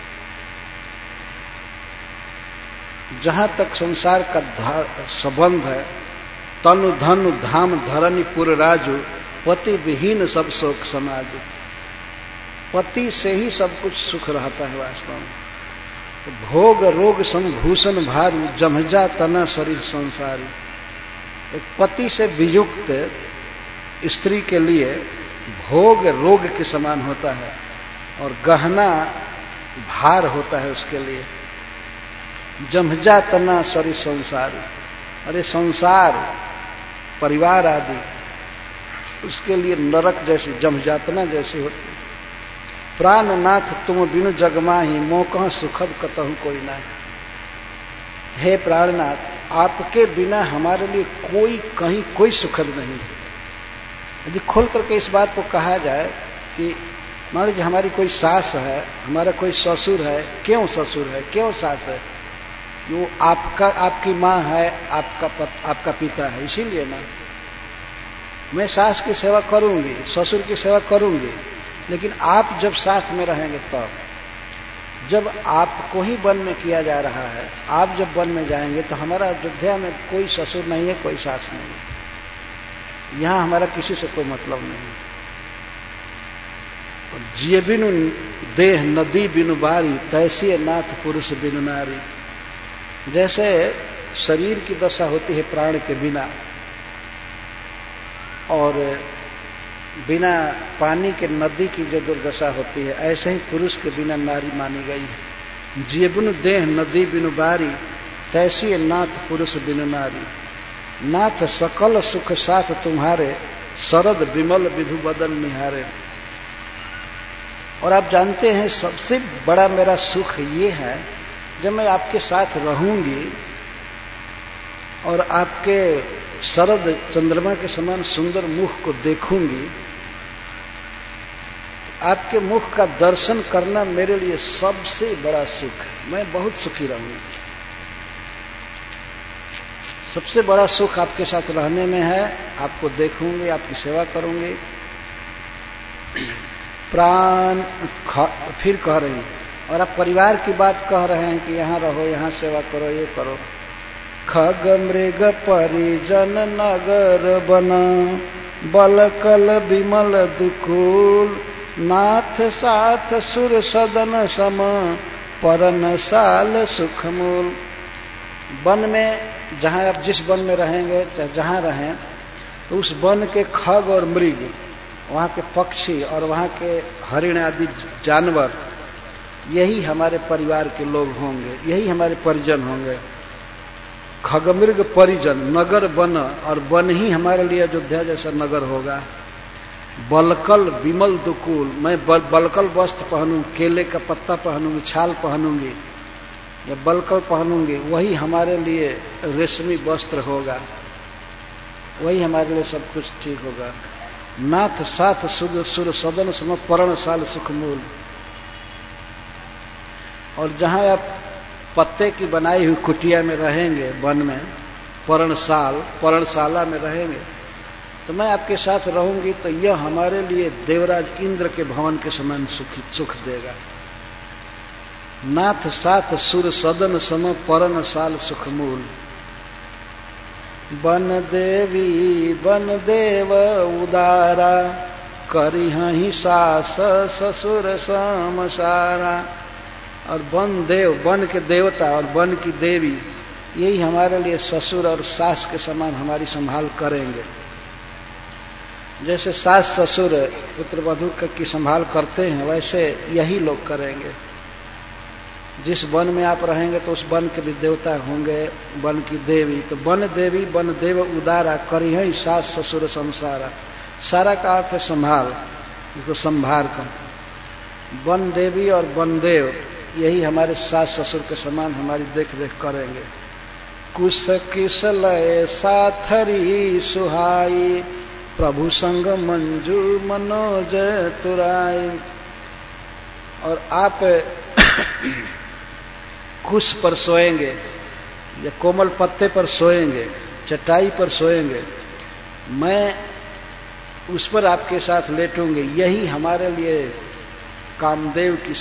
जहां तक संसार का संबंध है, तनु धनु धाम धरनी पुर राजू, पति विहीन सब शोक समाज। पति से ही सब कुछ सुख रहता है वास्तव में। भोग रोग संभूषण भारू, जमजा तना शरीर संसारी। एक पति से वियुक्त स्त्री के लिए भोग रोग के समान होता है और गहना भार होता है उसके लिए। जमजा तना शरीर संसारी, अरे संसार परिवार आदि उसके लिए नरक जैसी जमजातना जैसी होती। प्राणनाथ तुम बिनु जगमाही, मोकह सुखद कतहु कोई ना। हे प्राणनाथ, आपके बिना हमारे लिए कोई कहीं कोई सुखद नहीं है। यदि खोल करके इस बात को कहा जाए कि मान लीजिए हमारी कोई सास है, हमारा कोई ससुर है। क्यों ससुर है, क्यों सास है? वो आपकी माँ है, आपका पिता है, इसीलिए ना। मैं सास की सेवा करूंगी, ससुर की सेवा करूंगी, लेकिन आप जब साथ में रहेंगे तब। जब आपको ही वन में किया जा रहा है, आप जब वन में जाएंगे तो हमारा अयोध्या में कोई ससुर नहीं है, कोई सास नहीं है। यहां हमारा किसी से कोई मतलब नहीं। जिए बिनु देह नदी बिनु बारी, तैसी नाथ पुरुष बिनु नारी। जैसे शरीर की दशा होती है प्राण के बिना, और बिना पानी के नदी की जो दुर्दशा होती है, ऐसे ही पुरुष के बिना नारी मानी गई है। जिए बिनु देह नदी बिनु बारी, तैसी नाथ पुरुष बिनु नारी। नाथ सकल सुख साथ तुम्हारे, शरद विमल विधु बदन निहारे। और आप जानते हैं सबसे बड़ा मेरा सुख ये है, जब मैं आपके साथ रहूंगी और आपके शरद चंद्रमा के समान सुंदर मुख को देखूंगी। आपके मुख का दर्शन करना मेरे लिए सबसे बड़ा सुख है। मैं बहुत सुखी रहूंगी। सबसे बड़ा सुख आपके साथ रहने में है। आपको देखूंगी, आपकी सेवा करूंगी। प्राण फिर कह रही हैं, और आप परिवार की बात कह रहे हैं कि यहां रहो, यहां सेवा करो, ये करो। खग मृग परिजन नगर बना, बलकल विमल दुकूल। नाथ साथ सुर सदन सम, परन साल सुखमूल। वन में जहां आप जिस वन में रहेंगे, चाहे जहां रहें, तो उस वन के खग और मृग, वहां के पक्षी और वहां के हरिण आदि जानवर, यही हमारे परिवार के लोग होंगे, यही हमारे परिजन होंगे। खगमृग परिजन, नगर वन, और वन ही हमारे लिए अयोध्या जैसा नगर होगा। बलकल विमल दुकूल, मैं बलकल वस्त्र पहनूंगी, केले का पत्ता पहनूंगी, छाल पहनूंगी या बलकल पहनूंगी, वही हमारे लिए रेशमी वस्त्र होगा। वही हमारे लिए सब कुछ ठीक होगा। नाथ साथ सुध सुर सदन सम पर्णशाल सुखमूल। और जहां आप पत्ते की बनाई हुई कुटिया में रहेंगे, वन में पर्णशाला में रहेंगे, तो मैं आपके साथ रहूंगी, तो यह हमारे लिए देवराज इंद्र के भवन के समान सुख देगा। नाथ साथ सुर सदन सम पर्णशाल सुखमूल। बन देवी बन देव उदारा, करिहहि सास ससुर समसारा। और वन देव, वन के देवता और वन की देवी, यही हमारे लिए ससुर और सास के समान हमारी संभाल करेंगे। जैसे सास ससुर पुत्र वधू की संभाल करते हैं, वैसे यही लोग करेंगे। जिस वन में आप रहेंगे तो उस वन के भी देवता होंगे, वन की देवी। तो वन देवी वन देव उदारा, करिहहि सास ससुर संसारा। सारा का अर्थ है संभाल, इसको संभार कर। वन देवी और वन देव यही हमारे सास ससुर के समान हमारी देख रेख करेंगे। कुश किस लय साथरी सुहाई, प्रभु संग मंजू मनोज तुराई। और आप कुश पर सोएंगे या कोमल पत्ते पर सोएंगे, चटाई पर सोएंगे, मैं उस पर आपके साथ लेटूंगी। यही हमारे लिए कामदेव का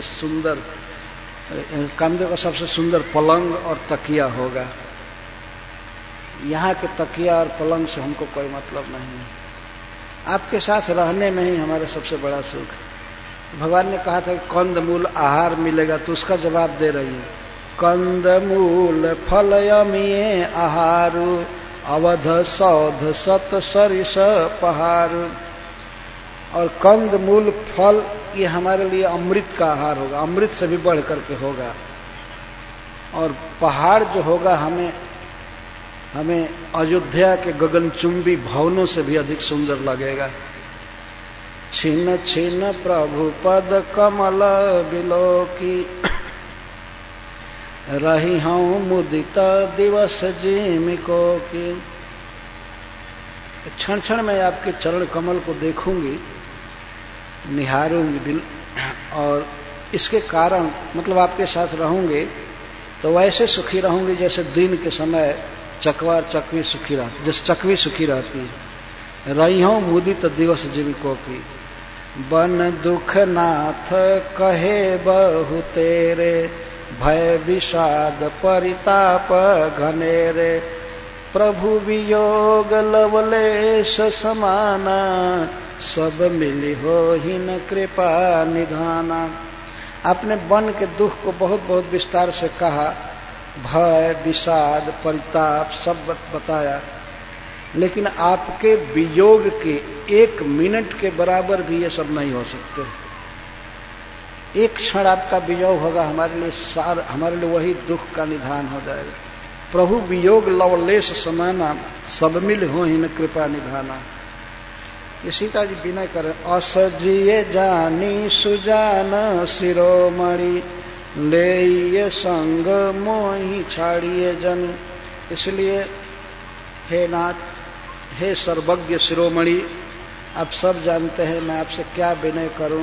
सबसे सुंदर पलंग और तकिया होगा। यहाँ के तकिया और पलंग से हमको कोई मतलब नहीं है। आपके साथ रहने में ही हमारा सबसे बड़ा सुख है। भगवान ने कहा था कि कंदमूल आहार मिलेगा, तो उसका जवाब दे रही है। कंदमूल फलयमिए आहारु, अवध सौध सत सरिस पहारु। और कंदमूल फल ये हमारे लिए अमृत का आहार होगा, अमृत से भी बढ़ करके होगा। और पहाड़ जो होगा हमें अयोध्या के गगनचुंबी भवनों से भी अधिक सुंदर लगेगा। छिन छिन प्रभु पद कमल बिलोकी, रही हूं मुदित दिवस जिमिको की। क्षण क्षण में आपके चरण कमल को देखूंगी, निहारूंगी, और इसके कारण मतलब आपके साथ रहूंगे तो वैसे सुखी रहूंगी जैसे दिन के समय चकवा और चकवी सुखी रहती, जैसे चकवी सुखी रहती है। रही हूं मुदित दिवस जिनको की, बन दुख नाथ कहे बहु तेरे, भय विषाद परिताप घनेरे। प्रभु वियोग लवलेश समाना, सब मिली हो हिन कृपा निधाना। आपने वन के दुख को बहुत बहुत विस्तार से कहा, भय विषाद परिताप सब बताया, लेकिन आपके वियोग के 1 मिनट के बराबर भी ये सब नहीं हो सकते। एक क्षण आपका वियोग होगा, हमारे लिए वही दुख का निधान हो जाएगा। प्रभु वियोग लवलेश समाना, सब मिल हो हिन कृपा निधाना। ये सीता जी विनय करें, असजिए जानी सुजान शिरोमणि, ले संग मोहि छाड़िए जन। इसलिए हे नाथ, हे सर्वज्ञ शिरोमणि, आप सब जानते हैं, मैं आपसे क्या विनय करूं।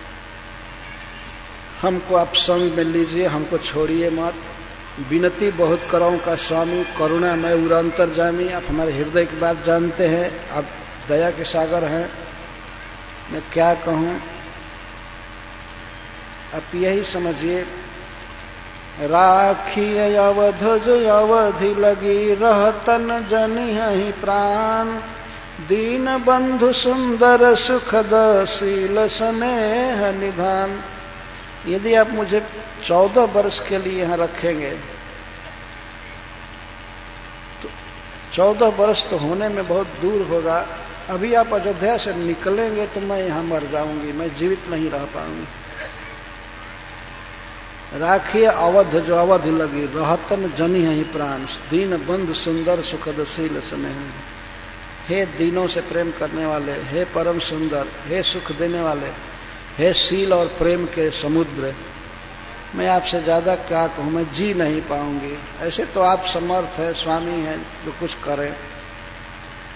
हमको आप संग में लीजिए, हमको छोड़िए मत। विनती बहुत कराऊं का स्वामी, करुणा मैं उरंतरजामी। आप हमारे हृदय की बात जानते हैं, आप दया के सागर हैं, मैं क्या कहूं। आप यही समझिए, राखिए अवध जो अवधि लगी, रहतन जनिहि प्राण। दीन बंधु सुंदर सुखद शील स्नेह निधान। यदि आप मुझे 14 वर्ष के लिए यहां रखेंगे तो 14 वर्ष तो होने में बहुत दूर होगा। अभी आप अयोध्या से निकलेंगे तो मैं यहां मर जाऊंगी, मैं जीवित नहीं रह पाऊंगी। राखिए अवध जो अवधि लगी, रहतन जनिहि प्राण। दीन बंधु सुंदर सुखद शील स्नेह। हे दीनों से प्रेम करने वाले, हे परम सुंदर, हे सुख देने वाले, हे शील और प्रेम के समुद्र, मैं आपसे ज्यादा क्या कहूं, मैं जी नहीं पाऊंगी। ऐसे तो आप समर्थ है, स्वामी हैं, जो कुछ करें।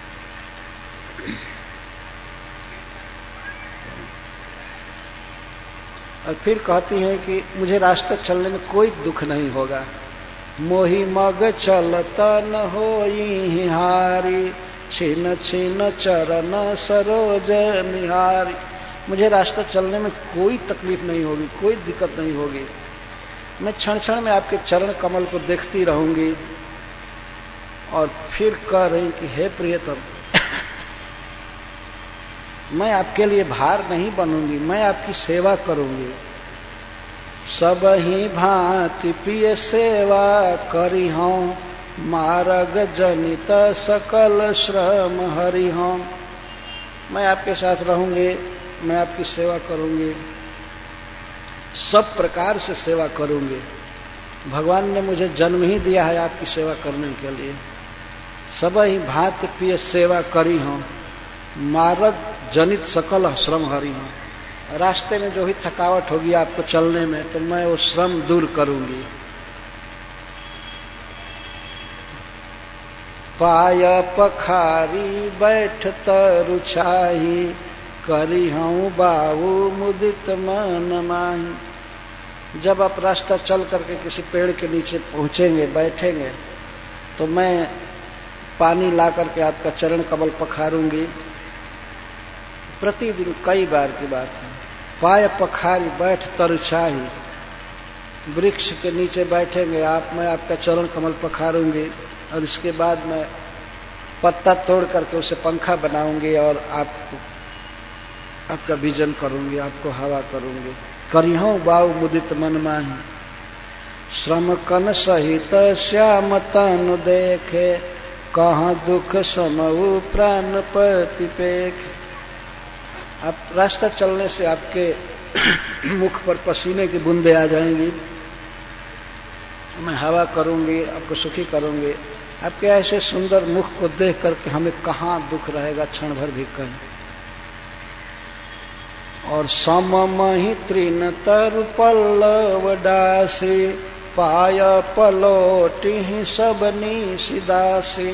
और फिर कहती हैं कि मुझे रास्ते चलने में कोई दुख नहीं होगा। मोहि मग चलत न होई हारी, छिन छिन चरण सरोज निहारी। मुझे रास्ता चलने में कोई तकलीफ नहीं होगी, कोई दिक्कत नहीं होगी। मैं क्षण क्षण में आपके चरण कमल को देखती रहूंगी। और फिर कह रही कि हे प्रियतम, मैं आपके लिए भार नहीं बनूंगी, मैं आपकी सेवा करूंगी। सब ही भांति प्रिय सेवा करी हूं, मार्ग जनित सकल श्रम हरि हूं। मैं आपके साथ रहूंगी, मैं आपकी सेवा करूंगी, सब प्रकार से सेवा करूंगी। भगवान ने मुझे जन्म ही दिया है आपकी सेवा करने के लिए। सब ही भांति प्रिय सेवा करी हूं, मार्ग जनित सकल श्रम हरि हूं। रास्ते में जो ही थकावट होगी आपको चलने में, तो मैं वो श्रम दूर करूंगी। पाय पखारी बैठ तरु छाही, करी हूं बाबू मुदित मन माही। जब आप रास्ता चल करके किसी पेड़ के नीचे पहुंचेंगे, बैठेंगे, तो मैं पानी ला करके आपका चरण कमल पखारूंगी। प्रतिदिन कई बार की बात है। पाय पखारी बैठ तरु छाही, वृक्ष के नीचे बैठेंगे आप, मैं आपका चरण कमल पखारूंगी। और इसके बाद मैं पत्ता तोड़ करके उसे पंखा बनाऊंगी और आपका विजन करूंगी, आपको हवा करूंगी। करिहूं बाऊ मुदित मन माही, श्रम कन सहित श्याम तनु देखे, कहाँ दुख समऊ प्राण पति पेख। आप रास्ता चलने से आपके मुख पर पसीने की बूंदें आ जाएंगी। मैं हवा करूंगी, आपको सुखी करूंगी। आपके ऐसे सुंदर मुख को देख करके हमें कहाँ दुख रहेगा क्षण भर भी कहीं। और सममहि तृण तरु पल्लव डासी, पाय पलोटी सबनी सिदासी।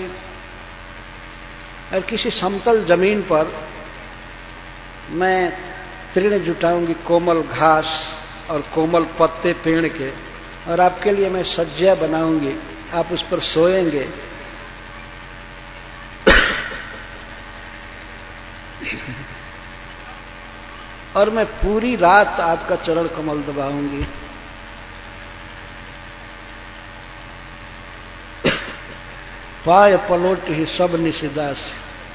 और किसी समतल जमीन पर मैं तृण जुटाऊंगी, कोमल घास और कोमल पत्ते पेड़ के, और आपके लिए मैं सज्जा बनाऊंगी, आप उस पर सोएंगे। और मैं पूरी रात आपका चरण कमल दबाऊंगी। पाय पलोट ही सब निशिदास।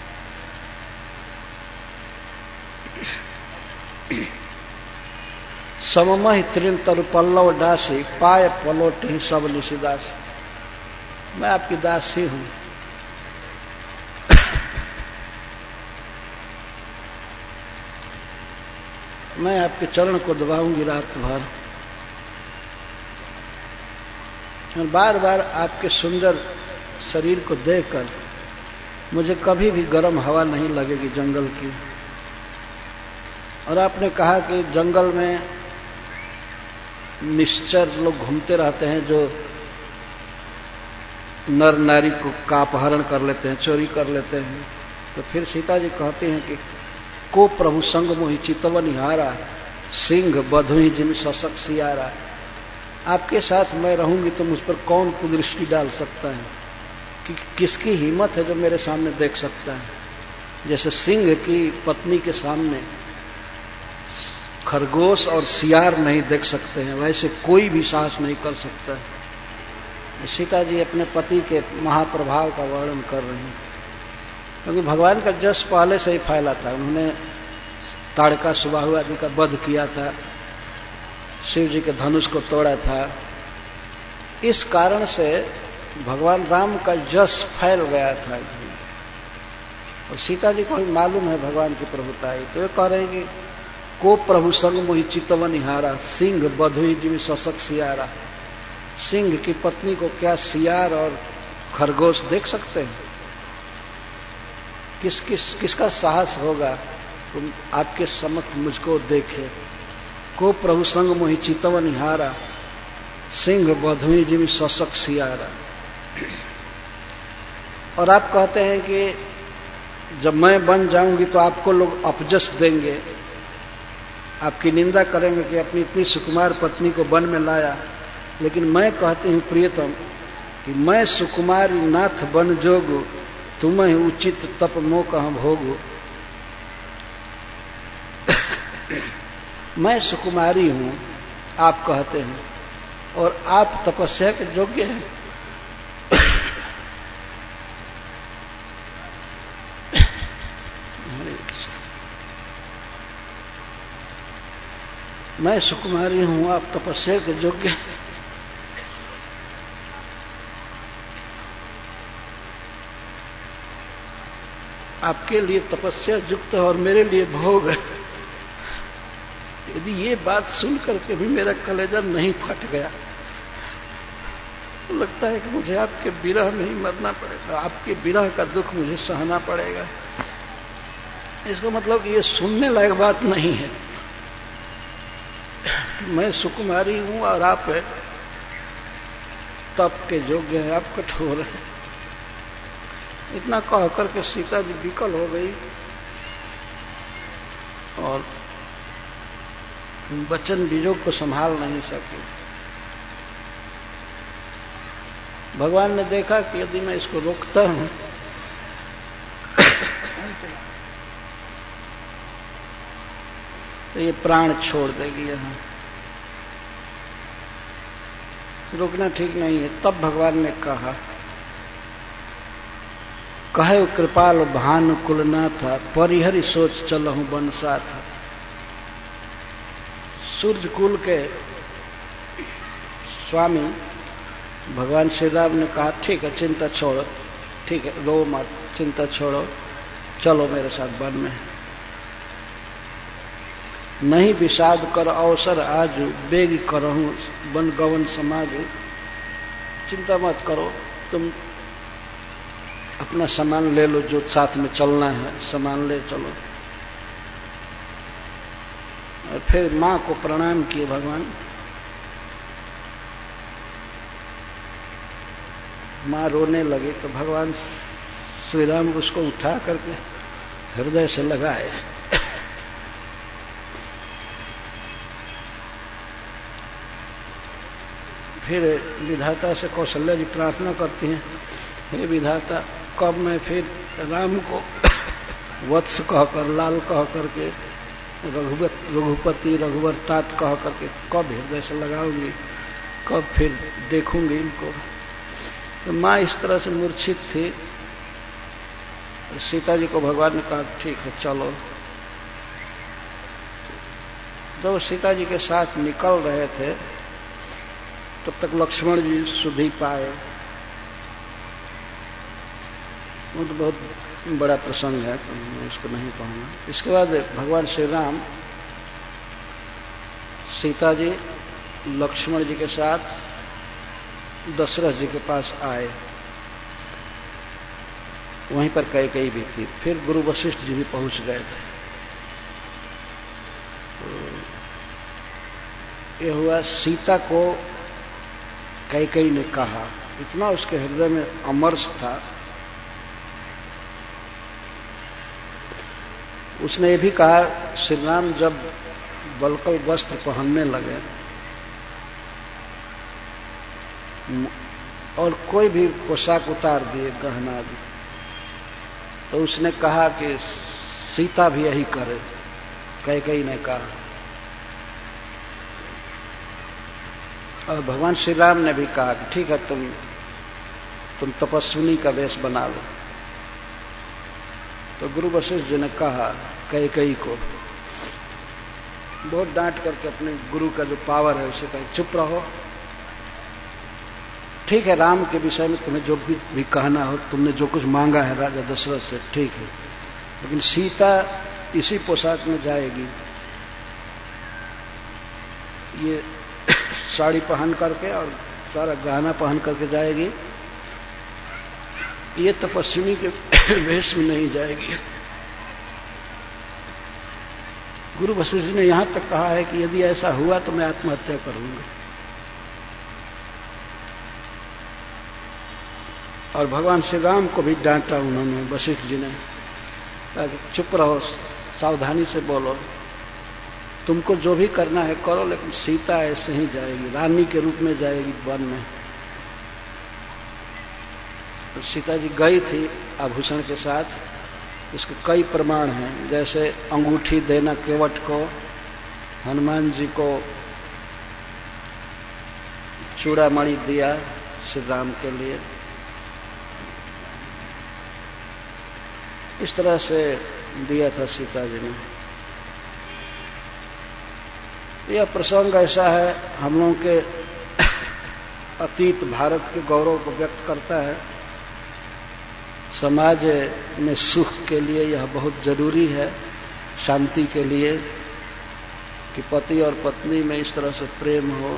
सममहि तृण तरु पल्लव दासी, पाय पलोट ही सब निशिदास। मैं आपकी दासी हूं। मैं आपके चरण को दबाऊंगी रात भर। और बार बार आपके सुंदर शरीर को देखकर मुझे कभी भी गर्म हवा नहीं लगेगी जंगल की। और आपने कहा कि जंगल में निश्चर लोग घूमते रहते हैं, जो नर नारी का अपहरण कर लेते हैं, चोरी कर लेते हैं। तो फिर सीता जी कहती हैं कि को प्रभु संग मोहि चितवन हारा, सिंह बधुई जिम सशक सियारा। आपके साथ मैं रहूंगी तो मुझ पर कौन कुदृष्टि डाल सकता है, कि किसकी हिम्मत है जो मेरे सामने देख सकता है। जैसे सिंह की पत्नी के सामने खरगोश और सियार नहीं देख सकते हैं, वैसे कोई भी साहस नहीं कर सकता है। सीता जी अपने पति के महाप्रभाव का वर्णन कर रही हैं, क्योंकि भगवान का जस पहले से ही फैला था। उन्होंने ताड़का सुबाहु आदि का वध किया था, शिव जी के धनुष को तोड़ा था। इस कारण से भगवान राम का जस फैल गया था। और सीता जी को भी मालूम है भगवान की प्रभुताई, तो ये कह रहे हैं कि को प्रभु संग मोहि चितवन हारा, सिंह बधुई जिम सशक सियारा। सिंह की पत्नी को क्या सियार और खरगोश देख सकते हैं? किसका साहस होगा तुम आपके समक्ष मुझको देखे। को प्रभु संग मोहि चितवन हारा, सिंह बधुई जिम सशक सियारा। और आप कहते हैं कि जब मैं बन जाऊंगी तो आपको लोग अपजस देंगे, आपकी निंदा करेंगे कि अपनी इतनी सुकुमार पत्नी को वन में लाया। लेकिन मैं कहती हूं प्रियतम कि मैं सुकुमारी नाथ बन जोगु, तुम्हें उचित तप मोह कहां भोगु। मैं सुकुमारी हूं, आप कहते हैं, और आप तपस्या के योग्य हैं। मैं सुकुमारी हूं, आप तपस्या के योग्य हैं। आपके लिए तपस्या युक्त है और मेरे लिए भोग है। यदि ये बात सुन करके भी मेरा कलेजा नहीं फट गया तो लगता है कि मुझे आपके विरह में ही मरना पड़ेगा, आपके विरह का दुख मुझे सहना पड़ेगा। इसका मतलब ये सुनने लायक बात नहीं है कि मैं सुकुमारी हूं और आप तप के योग्य हैं, आप कठोर हैं। इतना कह करके सीता जी विकल हो गई और वचन वियोग को संभाल नहीं सकी। भगवान ने देखा कि यदि मैं इसको रोकता हूं तो ये प्राण छोड़ देगी, यहां रोकना ठीक नहीं है। तब भगवान ने कहा, कहे कृपाल भानु कुलनाथ, परिहरि सोच चलहूं बनसाथ। सूर्य कुल के स्वामी भगवान श्री राम ने कहा, ठीक है चिंता छोड़ो, ठीक है रो मत, चिंता छोड़ो, चलो मेरे साथ वन में। नहीं विषाद कर अवसर आज, बेग करहूं वन गवन समाज। चिंता मत करो, तुम अपना सामान ले लो, जो साथ में चलना है सामान ले चलो। और फिर मां को प्रणाम किए भगवान। मां रोने लगी तो भगवान श्री राम उसको उठा करके हृदय से लगाए। फिर विधाता से कौशल्या जी प्रार्थना करती हैं, हे विधाता, कब मैं फिर राम को वत्स कहकर, लाल कह करके, रघुपति रघुवर तात कह करके कब हृदय से लगाऊंगी, कब फिर देखूंगी इनको। तो मां इस तरह से मूर्छित थी। सीता जी को भगवान ने कहा, ठीक है चलो। जब सीता जी के साथ निकल रहे थे तब तक लक्ष्मण जी सुधी पाए। वो तो बहुत बड़ा प्रसंग है, तो मैं उसको नहीं कहूंगा। इसके बाद भगवान श्री राम सीता जी लक्ष्मण जी के साथ दशरथ जी के पास आए। वहीं पर कैकेयी भी थी। फिर गुरु वशिष्ठ जी भी पहुंच गए थे। तो यह हुआ, सीता को कैकेयी ने कहा, इतना उसके हृदय में अमर्ष था। उसने ये भी कहा, श्री राम जब बलकल वस्त्र पहनने लगे और कोई भी पोशाक उतार दिए, गहना भी, तो उसने कहा कि सीता भी यही करे। कैकेयी ने कहा। और भगवान श्री राम ने भी कहा कि ठीक है, तुम तपस्विनी का वेश बना लो। तो गुरु वशिष्ठ जी ने कहा कैकेयी को, बहुत डांट करके अपने गुरु का जो पावर है उसे कहा, चुप रहो, ठीक है राम के विषय में तुम्हें जो भी कहना हो, तुमने जो कुछ मांगा है राजा दशरथ से, ठीक है, लेकिन सीता इसी पोशाक में जाएगी, ये साड़ी पहन करके और सारा गहना पहन करके जाएगी, ये तपस्विनी के वेश में नहीं जाएगी। गुरु वशिष्ठ जी ने यहां तक कहा है कि यदि ऐसा हुआ तो मैं आत्महत्या करूंगा। और भगवान श्री राम को भी डांटा उन्होंने, वशिष्ठ जी ने, चुप रहो, सावधानी से बोलो, तुमको जो भी करना है करो, लेकिन सीता ऐसे ही जाएगी, रानी के रूप में जाएगी वन में। तो सीता जी गई थी आभूषण के साथ। इसके कई प्रमाण हैं, जैसे अंगूठी देना केवट को, हनुमान जी को चूड़ामणि दिया श्री राम के लिए। इस तरह से दिया था सीता जी ने। यह प्रसंग ऐसा है, हम लोगों के अतीत भारत के गौरव को व्यक्त करता है। समाज में सुख के लिए यह बहुत जरूरी है, शांति के लिए, कि पति और पत्नी में इस तरह से प्रेम हो।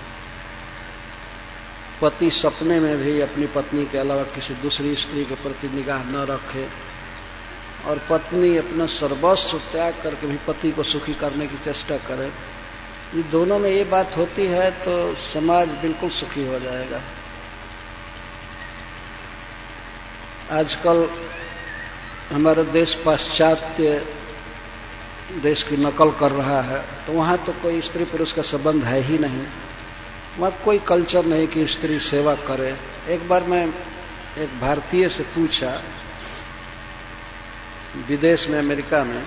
पति सपने में भी अपनी पत्नी के अलावा किसी दूसरी स्त्री के प्रति निगाह न रखे, और पत्नी अपना सर्वस्व त्याग करके भी पति को सुखी करने की चेष्टा करे। ये दोनों में ये बात होती है तो समाज बिल्कुल सुखी हो जाएगा। आजकल हमारा देश पाश्चात्य देश की नकल कर रहा है, तो वहां तो कोई स्त्री पुरुष का संबंध है ही नहीं। वहां कोई कल्चर नहीं कि स्त्री सेवा करे। एक बार मैं एक भारतीय से पूछा विदेश में, अमेरिका में,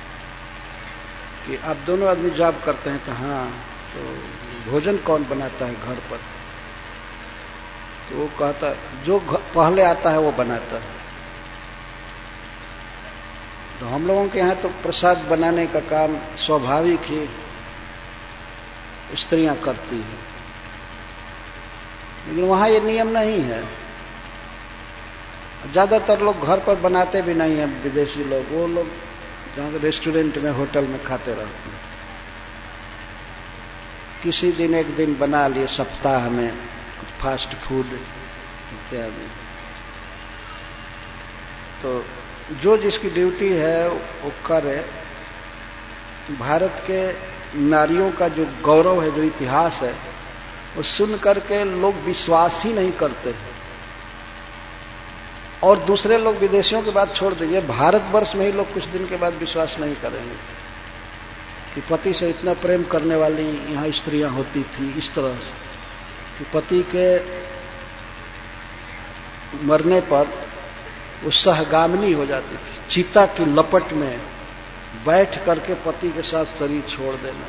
कि आप दोनों आदमी जॉब करते हैं? तो हाँ। तो भोजन कौन बनाता है घर पर? तो वो कहता जो पहले आता है वो बनाता है। तो हम लोगों के यहाँ तो प्रसाद बनाने का काम स्वाभाविक ही स्त्रियां करती हैं, लेकिन वहां ये नियम नहीं है। ज्यादातर लोग घर पर बनाते भी नहीं है, विदेशी लोग। वो लोग जहां रेस्टोरेंट में, होटल में खाते रहते हैं। किसी दिन एक दिन बना लिए सप्ताह में कुछ फास्ट फूड इत्यादि। तो जो जिसकी ड्यूटी है वो करे। भारत के नारियों का जो गौरव है, जो इतिहास है, वो सुन करके लोग विश्वास ही नहीं करते। और दूसरे लोग विदेशियों की बात छोड़ दीजिए, भारतवर्ष में ही लोग कुछ दिन के बाद विश्वास नहीं करेंगे कि पति से इतना प्रेम करने वाली यहाँ स्त्रियां होती थी। इस तरह से कि पति के मरने पर वो सहगामिनी हो जाती थी, चिता की लपट में बैठ करके पति के साथ शरीर छोड़ देना।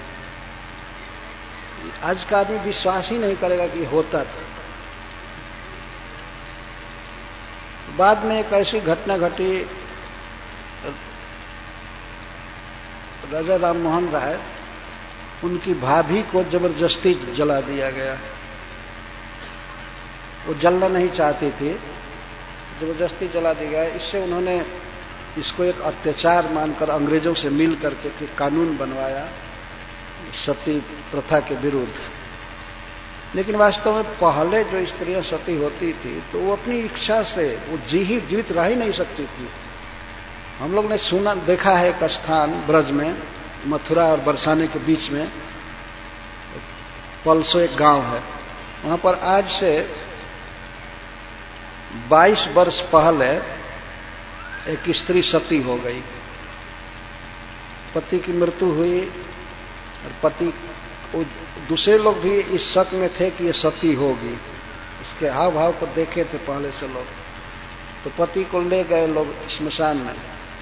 आज का आदमी विश्वास ही नहीं करेगा कि होता था। बाद में एक ऐसी घटना घटी, राजा राम मोहन राय, उनकी भाभी को जबरदस्ती जला दिया गया। वो जलना नहीं चाहती थी, जबरदस्ती जला दिया गया। इससे उन्होंने इसको एक अत्याचार मानकर अंग्रेजों से मिल करके कानून बनवाया सती प्रथा के विरुद्ध। लेकिन वास्तव में पहले जो स्त्रियां सती होती थी तो वो अपनी इच्छा से वो जीवित रह ही नहीं सकती थी। हम लोग ने सुना देखा है एक स्थान ब्रज में, मथुरा और बरसाने के बीच में पलसो एक गांव है। वहां पर आज से 22 वर्ष पहले एक स्त्री सती हो गई। पति की मृत्यु हुई और पति, दूसरे लोग भी इस शक में थे कि ये सती होगी। उसके हाव भाव को देखे थे पहले से लोग। तो पति को ले गए लोग श्मशान में,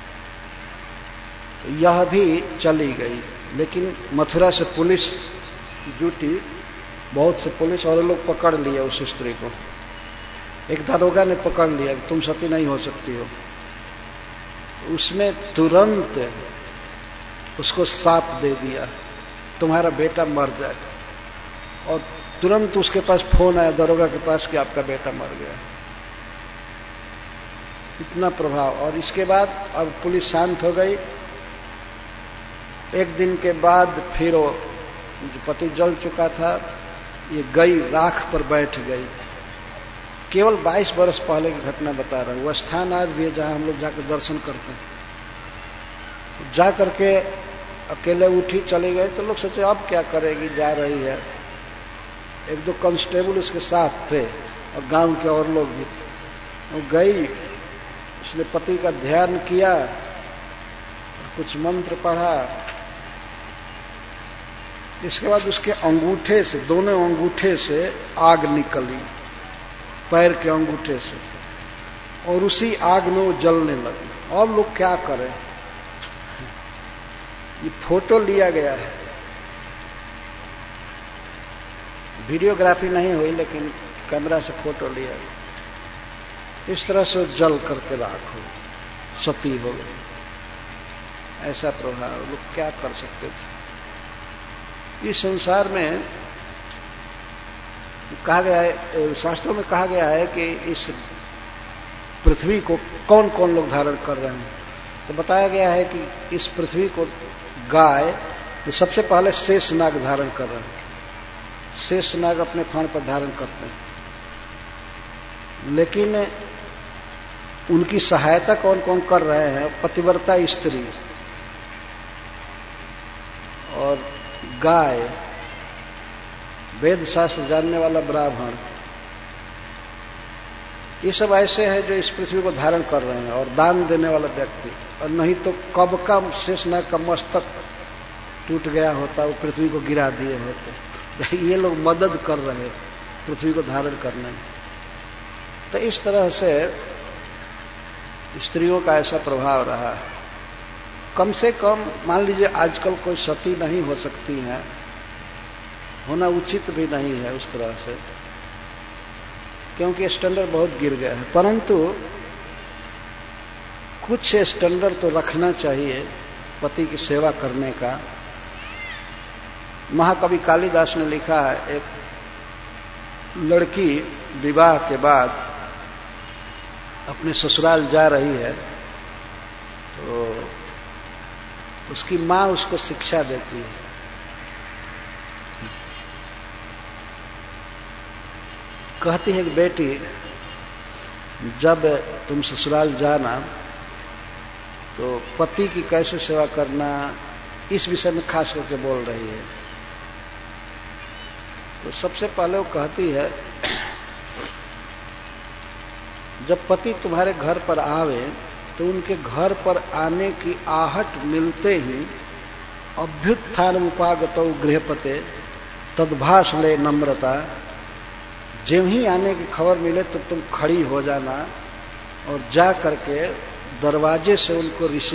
तो यह भी चली गई। लेकिन मथुरा से पुलिस जुटी, बहुत से पुलिस और लोग पकड़ लिए उस स्त्री को। एक दारोगा ने पकड़ लिया कि तुम सती नहीं हो सकती हो। तो उसने तुरंत उसको शाप दे दिया, तुम्हारा बेटा मर जाए। और तुरंत उसके पास फोन आया दारोगा के पास कि आपका बेटा मर गया। इतना प्रभाव। और इसके बाद अब पुलिस शांत हो गई। एक दिन के बाद फिर वो जो पति जल चुका था, ये गई राख पर बैठ गई। केवल 22 वर्ष पहले की घटना बता रहा हूं। वो स्थान आज भी है जहां हम लोग जाकर दर्शन करते हैं। तो जा करके अकेले उठी चले गए तो लोग सोचे अब क्या करेगी, जा रही है। एक दो कांस्टेबल उसके साथ थे और गांव के और लोग भी। वो गई, उसने पति का ध्यान किया कुछ मंत्र पढ़ा। इसके बाद उसके अंगूठे से, दोनों अंगूठे से आग निकली, पैर के अंगूठे से, और उसी आग में वो जलने लगी। और लोग क्या करें, ये फोटो लिया गया है, वीडियोग्राफी नहीं हुई लेकिन कैमरा से फोटो लिया गया। इस तरह से जल करके राख हो, सती हो गई। ऐसा प्रभाव, लोग क्या कर सकते थे। इस संसार में कहा गया है, शास्त्रों में कहा गया है कि इस पृथ्वी को कौन कौन लोग धारण कर रहे हैं। तो बताया गया है कि इस पृथ्वी को गाय तो सबसे पहले शेषनाग धारण कर रहे हैं। शेषनाग अपने फान पर धारण करते हैं, लेकिन उनकी सहायता कौन कौन कर रहे हैं? पतिव्रता स्त्री और गाय, वेद शास्त्र जानने वाला ब्राह्मण, ये सब ऐसे हैं जो इस पृथ्वी को धारण कर रहे हैं, और दान देने वाला व्यक्ति। और नहीं तो कब का शेषनाग का मस्तक टूट गया होता, वो पृथ्वी को गिरा दिए होते। ये लोग मदद कर रहे हैं पृथ्वी को धारण करने में। तो इस तरह से स्त्रियों का ऐसा प्रभाव रहा है। कम से कम मान लीजिए आजकल कोई सती नहीं हो सकती है, होना उचित भी नहीं है उस तरह से, क्योंकि स्टैंडर्ड बहुत गिर गया है। परंतु कुछ स्टैंडर्ड तो रखना चाहिए पति की सेवा करने का। महाकवि कालिदास ने लिखा है, एक लड़की विवाह के बाद अपने ससुराल जा रही है, तो उसकी मां उसको शिक्षा देती है। कहती है कि बेटी, जब तुम ससुराल जाना तो पति की कैसे सेवा करना, इस विषय में खास करके बोल रही है। तो सबसे पहले वो कहती है, जब पति तुम्हारे घर पर आवे तो उनके घर पर आने की आहट मिलते ही अभ्युत्थान उपागतो गृहपते तद्भाषणे नम्रता, जब ही आने की खबर मिले तो तुम खड़ी हो जाना और जा करके दरवाजे से उनको रिसीव